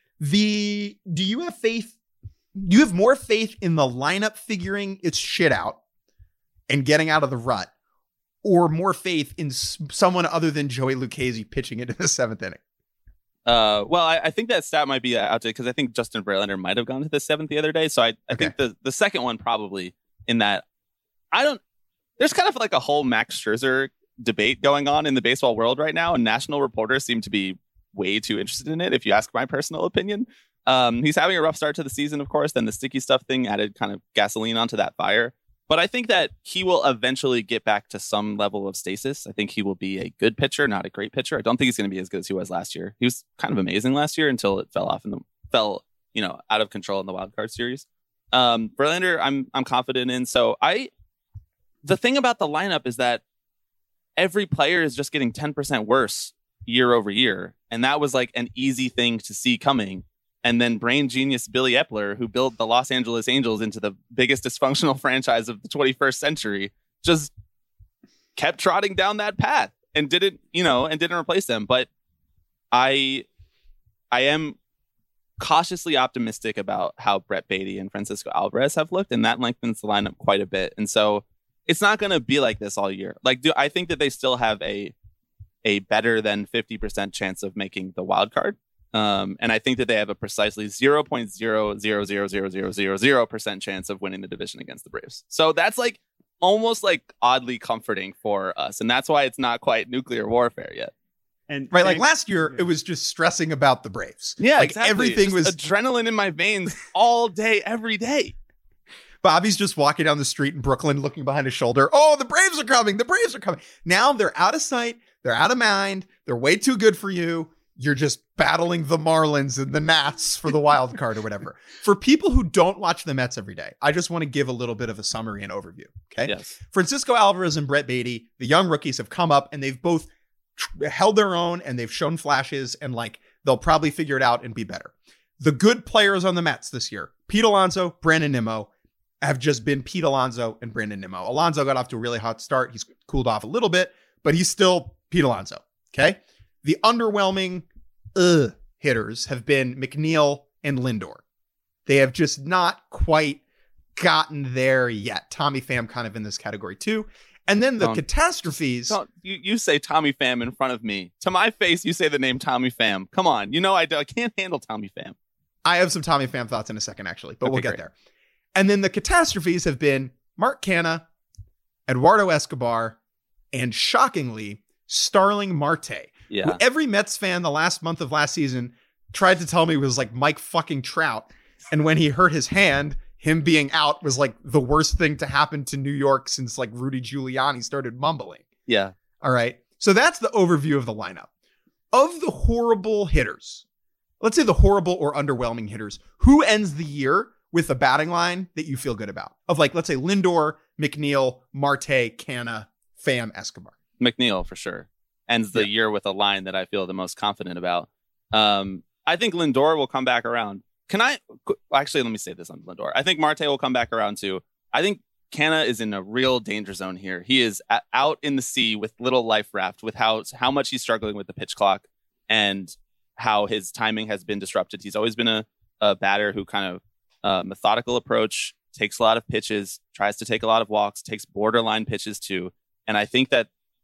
Do you have faith? Do you have more faith in the lineup figuring its shit out and getting out of the rut, or more faith in someone other than Joey Lucchesi pitching into the 7th inning? Well, I think that stat might be outdated because I think Justin Verlander might have gone to the 7th the other day. So I think the second one probably, in that there's kind of like a whole Max Scherzer debate going on in the baseball world right now, and national reporters seem to be way too interested in it, if you ask my personal opinion. He's having a rough start to the season, of course. Then the sticky stuff thing added kind of gasoline onto that fire. But I think that he will eventually get back to some level of stasis. I think he will be a good pitcher, not a great pitcher. I don't think he's going to be as good as he was last year. He was kind of amazing last year until it fell off out of control in the wild card series. Verlander, I'm confident in. So the thing about the lineup is that every player is just getting 10% worse year over year. And that was like an easy thing to see coming. And then brain genius Billy Epler, who built the Los Angeles Angels into the biggest dysfunctional franchise of the 21st century, just kept trotting down that path and didn't replace them. But I am cautiously optimistic about how Brett Beatty and Francisco Alvarez have looked, and that lengthens the lineup quite a bit. And so it's not going to be like this all year. I think that they still have a better than 50% chance of making the wild card. And I think that they have a precisely 0.0000000% chance of winning the division against the Braves. So that's like almost like oddly comforting for us. And that's why it's not quite nuclear warfare yet. And right, like last year, it was just stressing about the Braves. Yeah, like exactly. Everything was adrenaline in my veins all day, every day. Bobby's just walking down the street in Brooklyn, looking behind his shoulder. Oh, the Braves are coming. The Braves are coming. Now they're out of sight. They're out of mind. They're way too good for you. You're just battling the Marlins and the Nats for the wild card or whatever. For people who don't watch the Mets every day, I just want to give a little bit of a summary and overview. Okay. Yes. Francisco Alvarez and Brett Beatty, the young rookies, have come up and they've both held their own and they've shown flashes, and like they'll probably figure it out and be better. The good players on the Mets this year, Pete Alonso, Brandon Nimmo, have just been Pete Alonso and Brandon Nimmo. Alonso got off to a really hot start. He's cooled off a little bit, but he's still Pete Alonso. Okay. The underwhelming hitters have been McNeil and Lindor. They have just not quite gotten there yet. Tommy Pham kind of in this category too. And then the catastrophes. You say Tommy Pham in front of me. To my face, you say the name Tommy Pham. Come on. You know I can't handle Tommy Pham. I have some Tommy Pham thoughts in a second, actually, but okay, we'll get great. there. And then the catastrophes have been Mark Canha, Eduardo Escobar, and shockingly, Starling Marte. Yeah. Who every Mets fan the last month of last season tried to tell me was like Mike fucking Trout. And when he hurt his hand, him being out was like the worst thing to happen to New York since like Rudy Giuliani started mumbling. Yeah. All right. So that's the overview of the lineup. Of the horrible hitters, let's say the horrible or underwhelming hitters, who ends the year with a batting line that you feel good about? Of like, let's say Lindor, McNeil, Marte, Canha, Pham, Escobar. McNeil for sure ends the year with a line that I feel the most confident about. I think Lindor will come back around. Let me say this on Lindor. I think Marte will come back around too. I think Canha is in a real danger zone here. He is out in the sea with little life raft with how much he's struggling with the pitch clock and how his timing has been disrupted. He's always been a batter who kind of methodical approach, takes a lot of pitches, tries to take a lot of walks, takes borderline pitches too. And I think that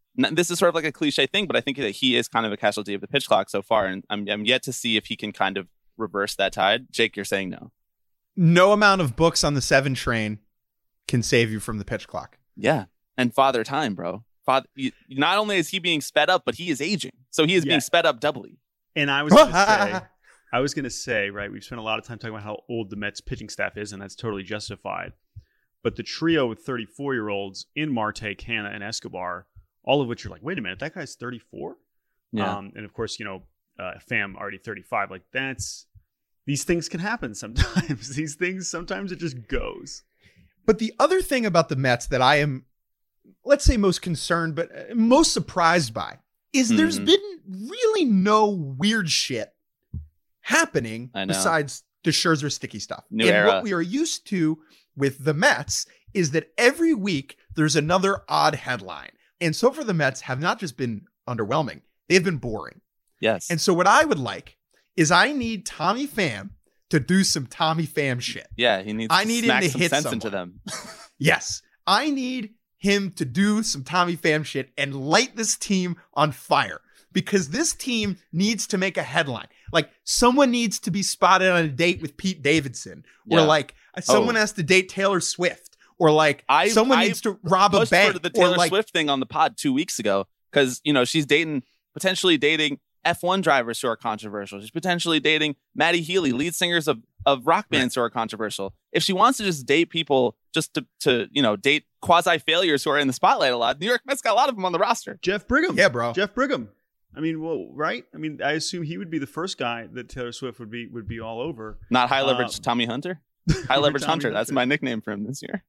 this is sort of like a cliche thing, but I think that he is kind of a casualty of the pitch clock so far, and I'm yet to see if he can kind of reverse that tide. Jake, you're saying no. No amount of books on the 7 train can save you from the pitch clock. Yeah, and Father Time, bro. Not only is he being sped up, but he is aging, so he is being sped up doubly. And I was going to say, right, we've spent a lot of time talking about how old the Mets pitching staff is, and that's totally justified. But the trio with 34-year-olds in Marte, Canha, and Escobar, all of which are like, wait a minute, that guy's 34? Yeah. And of course, Pham already 35. Like, these things can happen sometimes. These things, sometimes it just goes. But the other thing about the Mets that I am, let's say, most concerned, but most surprised by, is there's been really no weird shit happening besides the Scherzer sticky stuff. New era. What we are used to with the Mets is that every week there's another odd headline. And so far the Mets have not just been underwhelming, they've been boring. Yes. And so what I would like is I need Tommy Pham to do some Tommy Pham shit. Yeah, he needs I need smack him to some hit sense someone. into them. Yes. I need him to do some Tommy Pham shit and light this team on fire, because this team needs to make a headline. Like, someone needs to be spotted on a date with Pete Davidson, or like someone has to date Taylor Swift, or like someone needs to rob a bank. For the Taylor or like, Swift thing on the pod 2 weeks ago, because she's potentially dating F1 drivers who are controversial. She's potentially dating Maddie Healy, lead singers of rock bands who are controversial. If she wants to just date people just to date quasi failures who are in the spotlight a lot, New York Mets got a lot of them on the roster. Jeff Brigham. Yeah, bro. Jeff Brigham. I mean, well, right? I mean, I assume he would be the first guy that Taylor Swift would be all over. Not high leverage Tommy Hunter. High leverage Tommy Hunter. That's my nickname for him this year.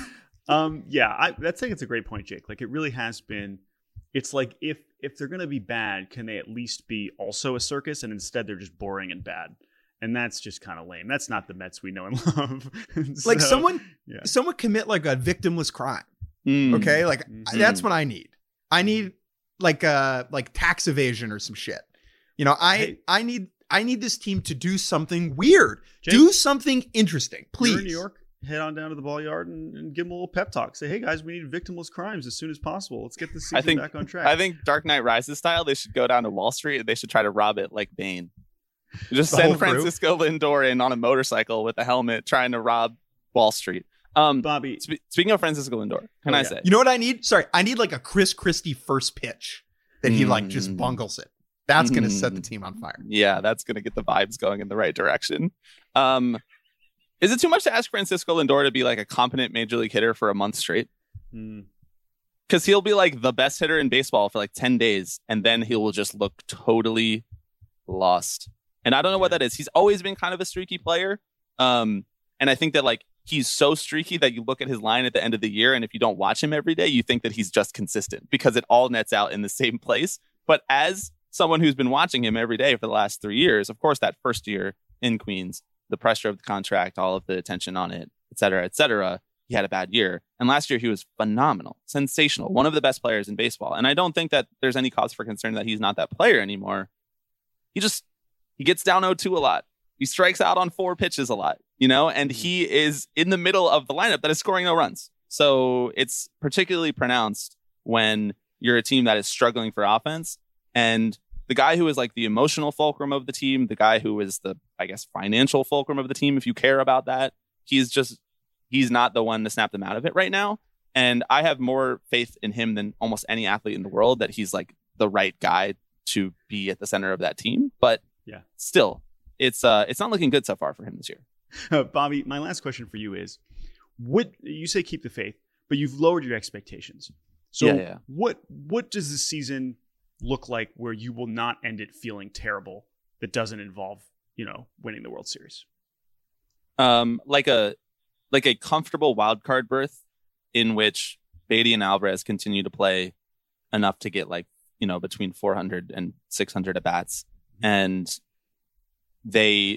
I think it's a great point, Jake. Like, it really has been. It's like if they're going to be bad, can they at least be also a circus? And instead, they're just boring and bad. And that's just kind of lame. That's not the Mets we know and love. Like, someone commit like a victimless crime. Okay, like that's what I need. I need like tax evasion or some shit. I need this team to do something weird, Jake, do something interesting, please. You're in New York. Head on down to the ball yard and give them a little pep talk. Say, hey guys, we need victimless crimes as soon as possible. Let's get this season back on track. I think Dark Knight Rises style, they should go down to Wall Street and they should try to rob it like Bane. Just send Francisco Lindor in on a motorcycle with a helmet trying to rob Wall Street. Bobby, speaking of Francisco Lindor, can I say? You know what I need? Sorry, I need like a Chris Christie first pitch that he like just bungles it. That's going to set the team on fire. Yeah, that's going to get the vibes going in the right direction. Is it too much to ask Francisco Lindor to be like a competent major league hitter for a month straight? Because he'll be like the best hitter in baseball for like 10 days, and then he will just look totally lost. And I don't know what that is. He's always been kind of a streaky player. And I think that like he's so streaky that you look at his line at the end of the year, and if you don't watch him every day, you think that he's just consistent because it all nets out in the same place. But as someone who's been watching him every day for the last 3 years, of course, that first year in Queens, the pressure of the contract, all of the attention on it, et cetera, he had a bad year. And last year he was phenomenal, sensational, one of the best players in baseball. And I don't think that there's any cause for concern that he's not that player anymore. He gets down 0-2 a lot. He strikes out on 4 pitches a lot, and he is in the middle of the lineup that is scoring no runs. So it's particularly pronounced when you're a team that is struggling for offense. And the guy who is like the emotional fulcrum of the team, the guy who is the, I guess, financial fulcrum of the team, if you care about that, he's not the one to snap them out of it right now. And I have more faith in him than almost any athlete in the world that he's like the right guy to be at the center of that team. But still, it's not looking good so far for him this year. Bobby, my last question for you is, would you say keep the faith, but you've lowered your expectations. So what does this season look like where you will not end it feeling terrible that doesn't involve, winning the World Series? Like a comfortable wild card berth in which Beatty and Alvarez continue to play enough to get between 400 and 600 at bats, and they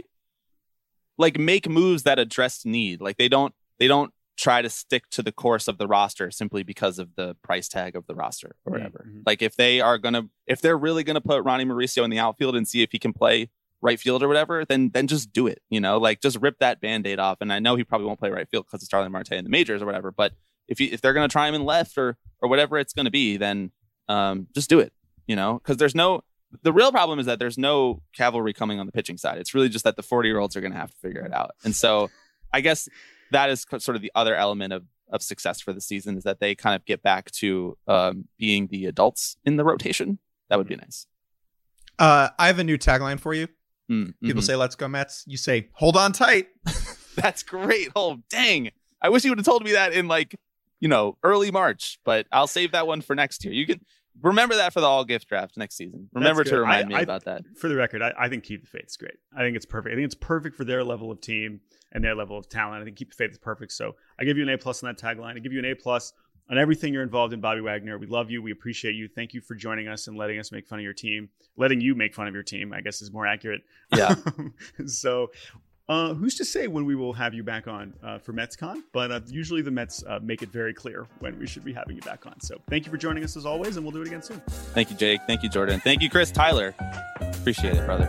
make moves that address need. Like they don't try to stick to the course of the roster simply because of the price tag of the roster or whatever. Mm-hmm. Like if they're really gonna put Ronnie Mauricio in the outfield and see if he can play right field or whatever, then just do it. Just rip that Band-Aid off. And I know he probably won't play right field because it's Starling Marte in the majors or whatever. But if they're gonna try him in left or whatever it's gonna be, then just do it. Because the real problem is that there's no cavalry coming on the pitching side. It's really just that the 40-year-olds are going to have to figure it out. And so I guess that is sort of the other element of success for the season, is that they kind of get back to being the adults in the rotation. That would be nice. I have a new tagline for you. Mm-hmm. People say, let's go Mets. You say, hold on tight. That's great. Oh, dang. I wish you would have told me that in early March, but I'll save that one for next year. You can remember that for the all gift draft next season. Remember to remind me about that. For the record, I think Keep the Faith is great. I think it's perfect. I think it's perfect for their level of team and their level of talent. I think Keep the Faith is perfect. So I give you an A+ on that tagline. I give you an A+ on everything you're involved in, Bobby Wagner. We love you. We appreciate you. Thank you for joining us and letting us make fun of your team. Letting you make fun of your team, I guess, is more accurate. Yeah. So who's to say when we will have you back on for MetsCon? But usually the Mets make it very clear when we should be having you back on. So thank you for joining us as always, and we'll do it again soon. Thank you, Jake. Thank you, Jordan. Thank you, Chris Tyler. Appreciate it, brother.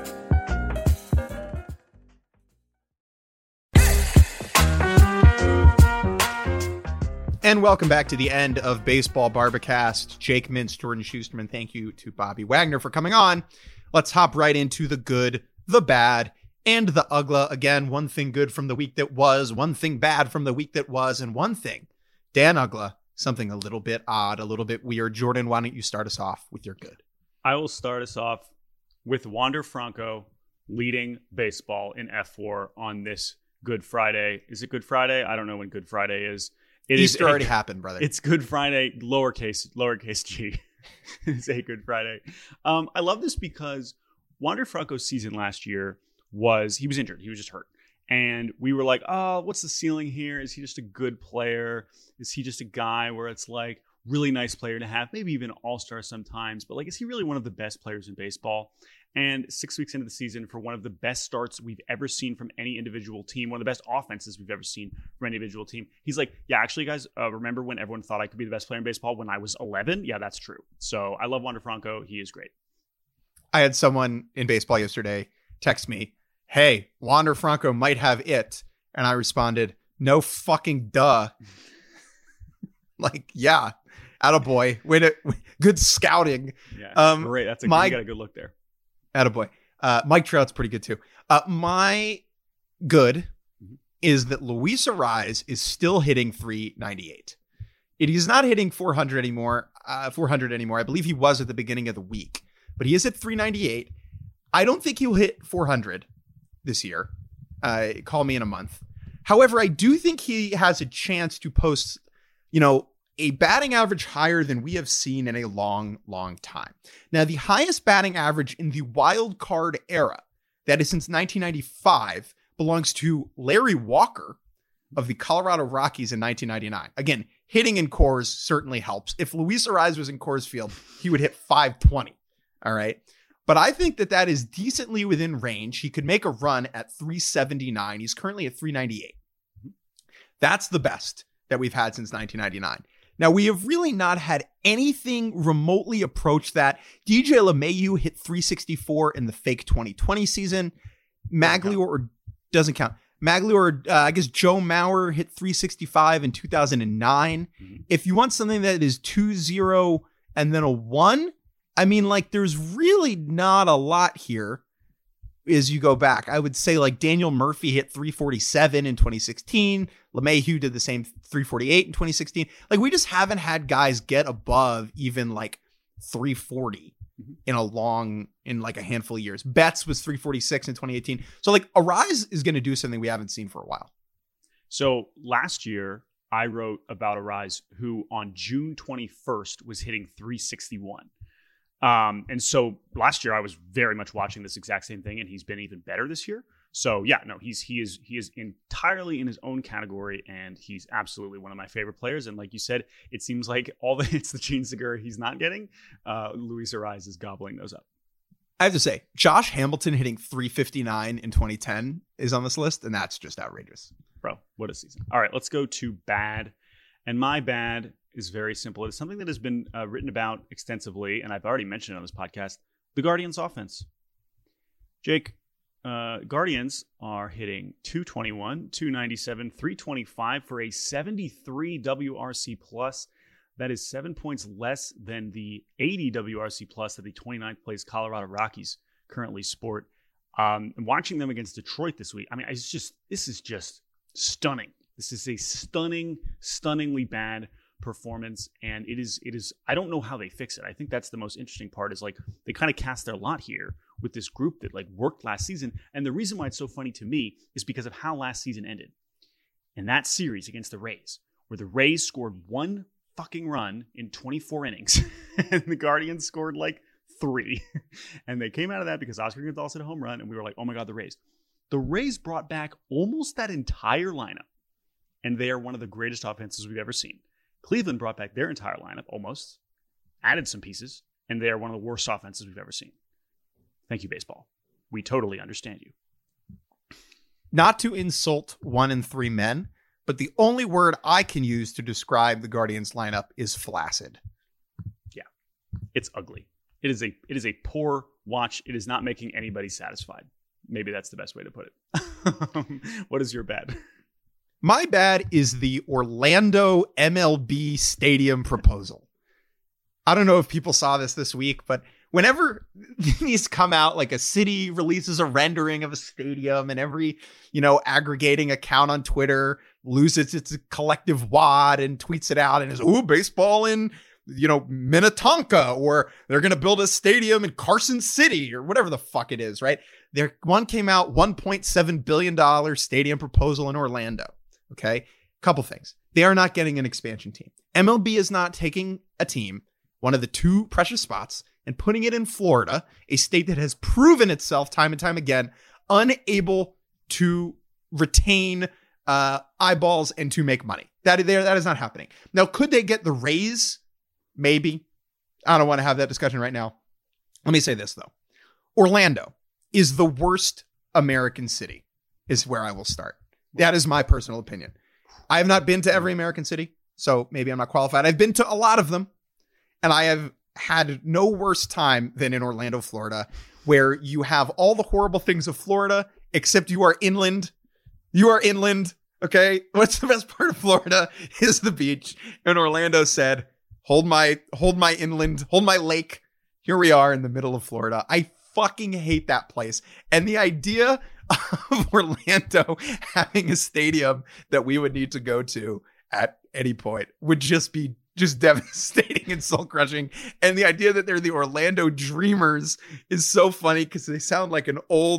And welcome back to the end of Baseball Barbacast. Jake Mintz, Jordan Schusterman. Thank you to Bobby Wagner for coming on. Let's hop right into the good, the bad, and the ugly. Again, one thing good from the week that was, one thing bad from the week that was, and one thing, Dan Ugla, something a little bit odd, a little bit weird. Jordan, why don't you start us off with your good? I will start us off with Wander Franco leading baseball in F4 on this Good Friday. Is it Good Friday? I don't know when Good Friday is. Easter already happened, brother. It's Good Friday, lowercase g. It's a Good Friday. I love this because Wander Franco's season last year he was injured. He was just hurt. And we were like, oh, what's the ceiling here? Is he just a good player? Is he just a guy where it's like really nice player to have, maybe even all-star sometimes, but like, is he really one of the best players in baseball? And 6 weeks into the season, for one of the best starts we've ever seen from any individual team, one of the best offenses we've ever seen from any individual team, he's like, yeah, actually, guys, remember when everyone thought I could be the best player in baseball when I was 11? Yeah, that's true. So I love Wander Franco. He is great. I had someone in baseball yesterday text me, hey, Wander Franco might have it. And I responded, no fucking duh. Like, yeah, attaboy. Good scouting. Yeah, great. You got a good look there. Attaboy. Mike Trout's pretty good too. My good is that Luis Arraez is still hitting 398. He's not hitting 400 anymore. I believe he was at the beginning of the week, but he is at 398. I don't think he'll hit 400 this year. Call me in a month. However, I do think he has a chance to post, a batting average higher than we have seen in a long, long time. Now, the highest batting average in the wild card era, that is since 1995, belongs to Larry Walker of the Colorado Rockies in 1999. Again, hitting in Coors certainly helps. If Luis Arraez was in Coors Field, he would hit 520. All right. But I think that is decently within range. He could make a run at 379. He's currently at 398. That's the best that we've had since 1999. Now, we have really not had anything remotely approach that. DJ LeMahieu hit 364 in the fake 2020 season. Magliore doesn't count. Magliore, I guess Joe Mauer hit 365 in 2009. Mm-hmm. If you want something that is 2-0 and then a 1, I mean, like, there's really not a lot here as you go back. I would say like Daniel Murphy hit 347 in 2016. LeMahieu did the same 348 in 2016. Like, we just haven't had guys get above even like 340 in like a handful of years. Betts was 346 in 2018. So like Arraez is going to do something we haven't seen for a while. So last year I wrote about Arraez, who on June 21st was hitting 361. And so last year I was very much watching this exact same thing, and he's been even better this year. So yeah, no, he is entirely in his own category, and he's absolutely one of my favorite players. And like you said, it seems like all the hits that Gene Segura he's not getting, Luis Arraez is gobbling those up. I have to say, Josh Hamilton hitting 359 in 2010 is on this list, and that's just outrageous. Bro, what a season. All right, let's go to bad. And my bad is very simple. It's something that has been written about extensively, and I've already mentioned it on this podcast, the Guardians offense. Jake, Guardians are hitting 221, 297, 325 for a 73 WRC plus. That is 7 points less than the 80 WRC plus that the 29th place Colorado Rockies currently sport. And watching them against Detroit this week, I mean, this is just stunning. This is a stunningly bad performance, and it is. I don't know how they fix it. I think that's the most interesting part. Is like they kind of cast their lot here with this group that like worked last season. And the reason why it's so funny to me is because of how last season ended. In that series against the Rays, where the Rays scored one fucking run in 24 innings, and the Guardians scored like 3, and they came out of that because Oscar Gonzalez hit a home run, and we were like, oh my god, the Rays. The Rays brought back almost that entire lineup, and they are one of the greatest offenses we've ever seen. Cleveland brought back their entire lineup, almost, added some pieces, and they are one of the worst offenses we've ever seen. Thank you, baseball. We totally understand you. Not to insult 1 and 3 men, but the only word I can use to describe the Guardians lineup is flaccid. Yeah, it's ugly. It is a poor watch. It is not making anybody satisfied. Maybe that's the best way to put it. What is your bad? My bad is the Orlando MLB stadium proposal. I don't know if people saw this week, but whenever these come out, like a city releases a rendering of a stadium and every, aggregating account on Twitter loses its collective wad and tweets it out and is, ooh, baseball in, Minnetonka, or they're going to build a stadium in Carson City or whatever the fuck it is, right? One came out, $1.7 billion stadium proposal in Orlando. Okay. Couple things. They are not getting an expansion team. MLB is not taking a team, one of the 2 precious spots, and putting it in Florida, a state that has proven itself time and time again, unable to retain eyeballs and to make money. That is not happening. Now, could they get the Rays? Maybe. I don't want to have that discussion right now. Let me say this, though. Orlando is the worst American city, is where I will start. That is my personal opinion. I have not been to every American city, so maybe I'm not qualified. I've been to a lot of them, and I have had no worse time than in Orlando, Florida, where you have all the horrible things of Florida, except you are inland. You are inland, okay? What's the best part of Florida is the beach. And Orlando said, hold my inland, hold my lake. Here we are in the middle of Florida. I fucking hate that place. And the idea of Orlando having a stadium that we would need to go to at any point would just be devastating and soul crushing. And the idea that they're the Orlando Dreamers is so funny because they sound like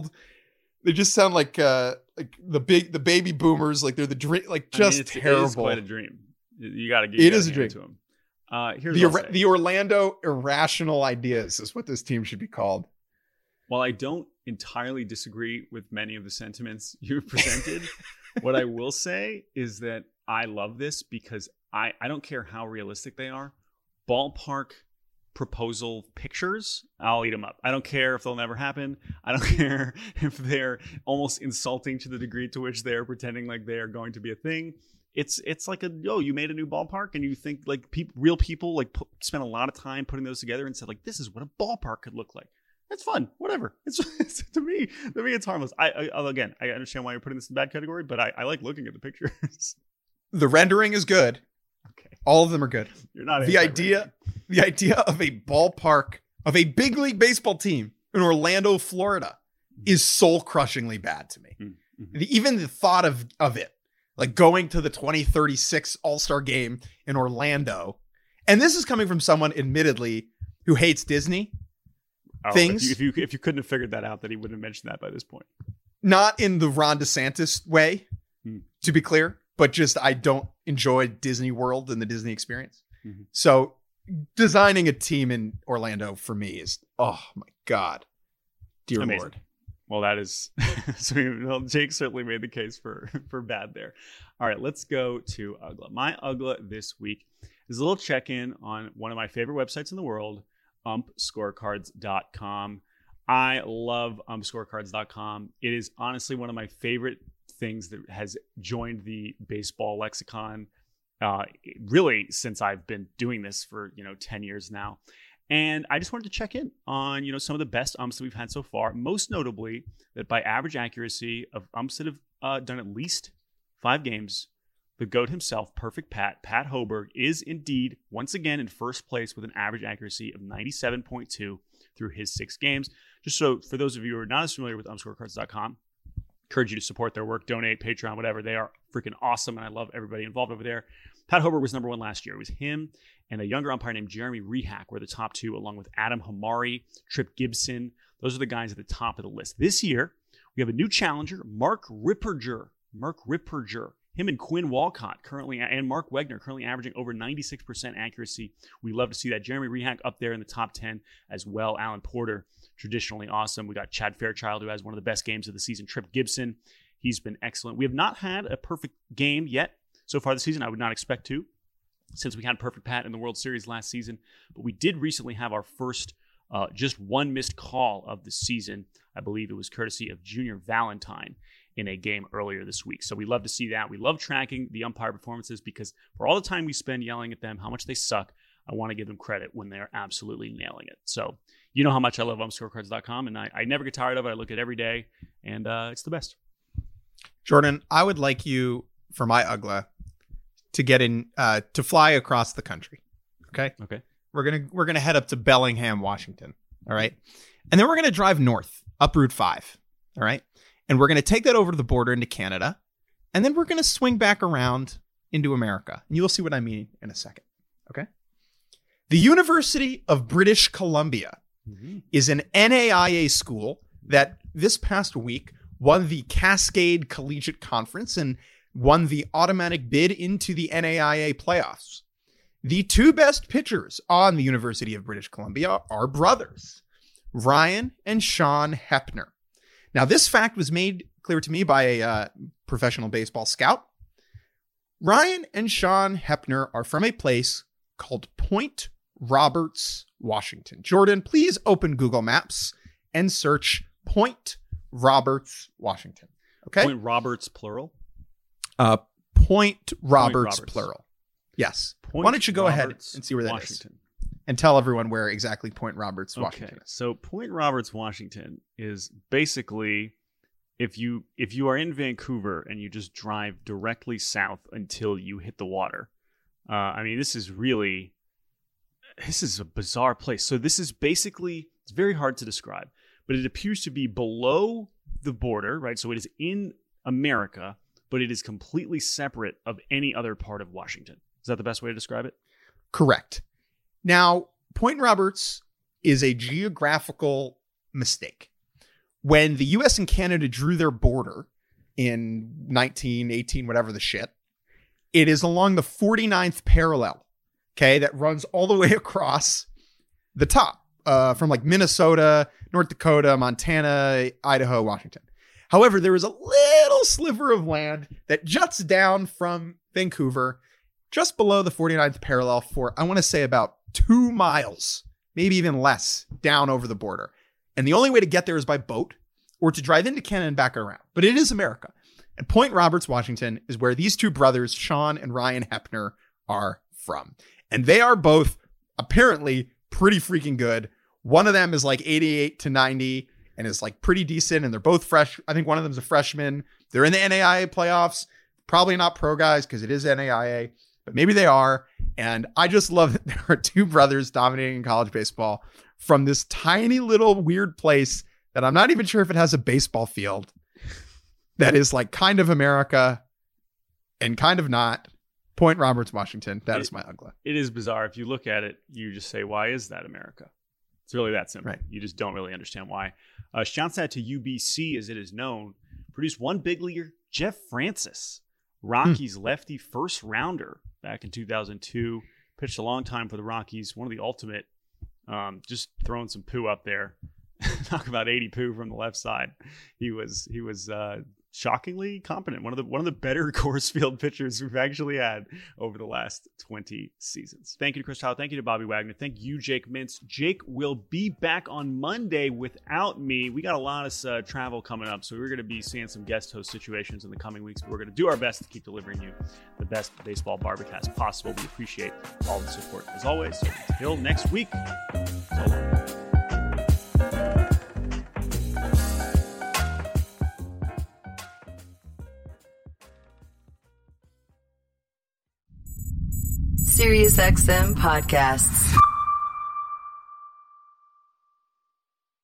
they just sound like the baby boomers, like they're the dream, like just terrible. It is quite a dream. You got to give it a dream to them. Here's the Orlando Irrational Ideas is what this team should be called. While I don't entirely disagree with many of the sentiments you've presented, what I will say is that I love this because I don't care how realistic they are. Ballpark proposal pictures, I'll eat them up. I don't care if they'll never happen. I don't care if they're almost insulting to the degree to which they're pretending like they are going to be a thing. It's like you made a new ballpark and you think like real people like spent a lot of time putting those together and said like, this is what a ballpark could look like. It's fun, whatever. It's to me it's harmless. I understand why you're putting this in the bad category, but I like looking at the pictures. The rendering is good. Okay, all of them are good. You're not the idea of a ballpark of a big league baseball team in Orlando, Florida, is soul crushingly bad to me. Mm-hmm. Even the thought of it, like going to the 2036 All-Star game in Orlando, and this is coming from someone, admittedly, who hates Disney. Things. If you couldn't have figured that out, that he wouldn't have mentioned that by this point. Not in the Ron DeSantis way, to be clear, but just I don't enjoy Disney World and the Disney experience. Mm-hmm. So designing a team in Orlando for me is, oh my God, dear amazing. Lord. Well, that is so. Jake certainly made the case for bad there. All right, let's go to UGLA. My UGLA this week is a little check-in on one of my favorite websites in the world, umpscorecards.com. I love umpscorecards.com. It is honestly one of my favorite things that has joined the baseball lexicon really since I've been doing this for 10 years now. And I just wanted to check in on some of the best umps that we've had so far, most notably that by average accuracy of umps that have done at least 5 games, the GOAT himself, Perfect Pat Hoberg, is indeed once again in first place with an average accuracy of 97.2 through his 6 games. Just so for those of you who are not as familiar with umscorecards.com, encourage you to support their work, donate, Patreon, whatever. They are freaking awesome, and I love everybody involved over there. Pat Hoberg was number 1 last year. It was him and a younger umpire named Jeremy Rehak were the top 2, along with Adam Hamari, Trip Gibson. Those are the guys at the top of the list. This year, we have a new challenger, Mark Ripperger. Him and Quinn Walcott and Mark Wegner currently averaging over 96% accuracy. We love to see that. Jeremy Rehak up there in the top 10 as well. Alan Porter, traditionally awesome. We got Chad Fairchild, who has one of the best games of the season. Trip Gibson, he's been excellent. We have not had a perfect game yet so far this season. I would not expect to, since we had Perfect Pat in the World Series last season. But we did recently have our first just one missed call of the season. I believe it was courtesy of Junior Valentine in a game earlier this week. So we love to see that. We love tracking the umpire performances because for all the time we spend yelling at them, how much they suck, I want to give them credit when they're absolutely nailing it. So you know how much I love umscorecards.com, and I never get tired of it. I look at it every day, and it's the best. Jordan, I would like you, for my UGLA, to get in, to fly across the country. Okay? Okay. We're gonna head up to Bellingham, Washington. All right? And then we're gonna drive north, up Route 5. All right? And we're going to take that over to the border into Canada. And then we're going to swing back around into America. And you'll see what I mean in a second. Okay? The University of British Columbia is an NAIA school that this past week won the Cascade Collegiate Conference and won the automatic bid into the NAIA playoffs. The 2 best pitchers on the University of British Columbia are brothers, Ryan and Sean Hepner. Now, this fact was made clear to me by a professional baseball scout. Ryan and Sean Hepner are from a place called Point Roberts, Washington. Jordan, please open Google Maps and search Point Roberts, Washington. Okay? Point Roberts, plural? Point Roberts, plural. Yes. Why don't you go ahead and see where that is? And tell everyone where exactly Point Roberts, Washington is. So Point Roberts, Washington is basically if you are in Vancouver and you just drive directly south until you hit the water. I mean, this is a bizarre place. So this is basically, it's very hard to describe, but it appears to be below the border, right? So it is in America, but it is completely separate of any other part of Washington. Is that the best way to describe it? Correct. Now, Point Roberts is a geographical mistake. When the US and Canada drew their border in 1918, whatever the shit, it is along the 49th parallel, okay, that runs all the way across the top from like Minnesota, North Dakota, Montana, Idaho, Washington. However, there is a little sliver of land that juts down from Vancouver just below the 49th parallel for, I want to say, about 2 miles, maybe even less, down over the border. And the only way to get there is by boat or to drive into Canada and back around. But it is America. And Point Roberts, Washington is where these 2 brothers, Sean and Ryan Hepner, are from. And they are both apparently pretty freaking good. One of them is like 88 to 90 and is like pretty decent. And they're both fresh. I think one of them is a freshman. They're in the NAIA playoffs. Probably not pro guys because it is NAIA, but maybe they are. And I just love that there are 2 brothers dominating college baseball from this tiny little weird place that I'm not even sure if it has a baseball field that is like kind of America and kind of not. Point Roberts, Washington. That is my UGLA. It is bizarre. If you look at it, you just say, why is that America? It's really that simple. Right. You just don't really understand why. Shouts out to UBC, as it is known, produced one big leaguer, Jeff Francis, Rockies lefty first rounder back in 2002. Pitched a long time for the Rockies. One of the ultimate, just throwing some poo up there. Talk about 80 poo from the left side. He was shockingly competent. One of the better Coors Field pitchers we've actually had over the last 20 seasons. Thank you to Chris Tyler. Thank you to Bobby Wagner. Thank you, Jake Mintz. Jake will be back on Monday without me. We got a lot of travel coming up, so we're going to be seeing some guest host situations in the coming weeks, but we're going to do our best to keep delivering you the best baseball Barbacast possible. We appreciate all the support as always. So until next week, so long. SiriusXM podcasts.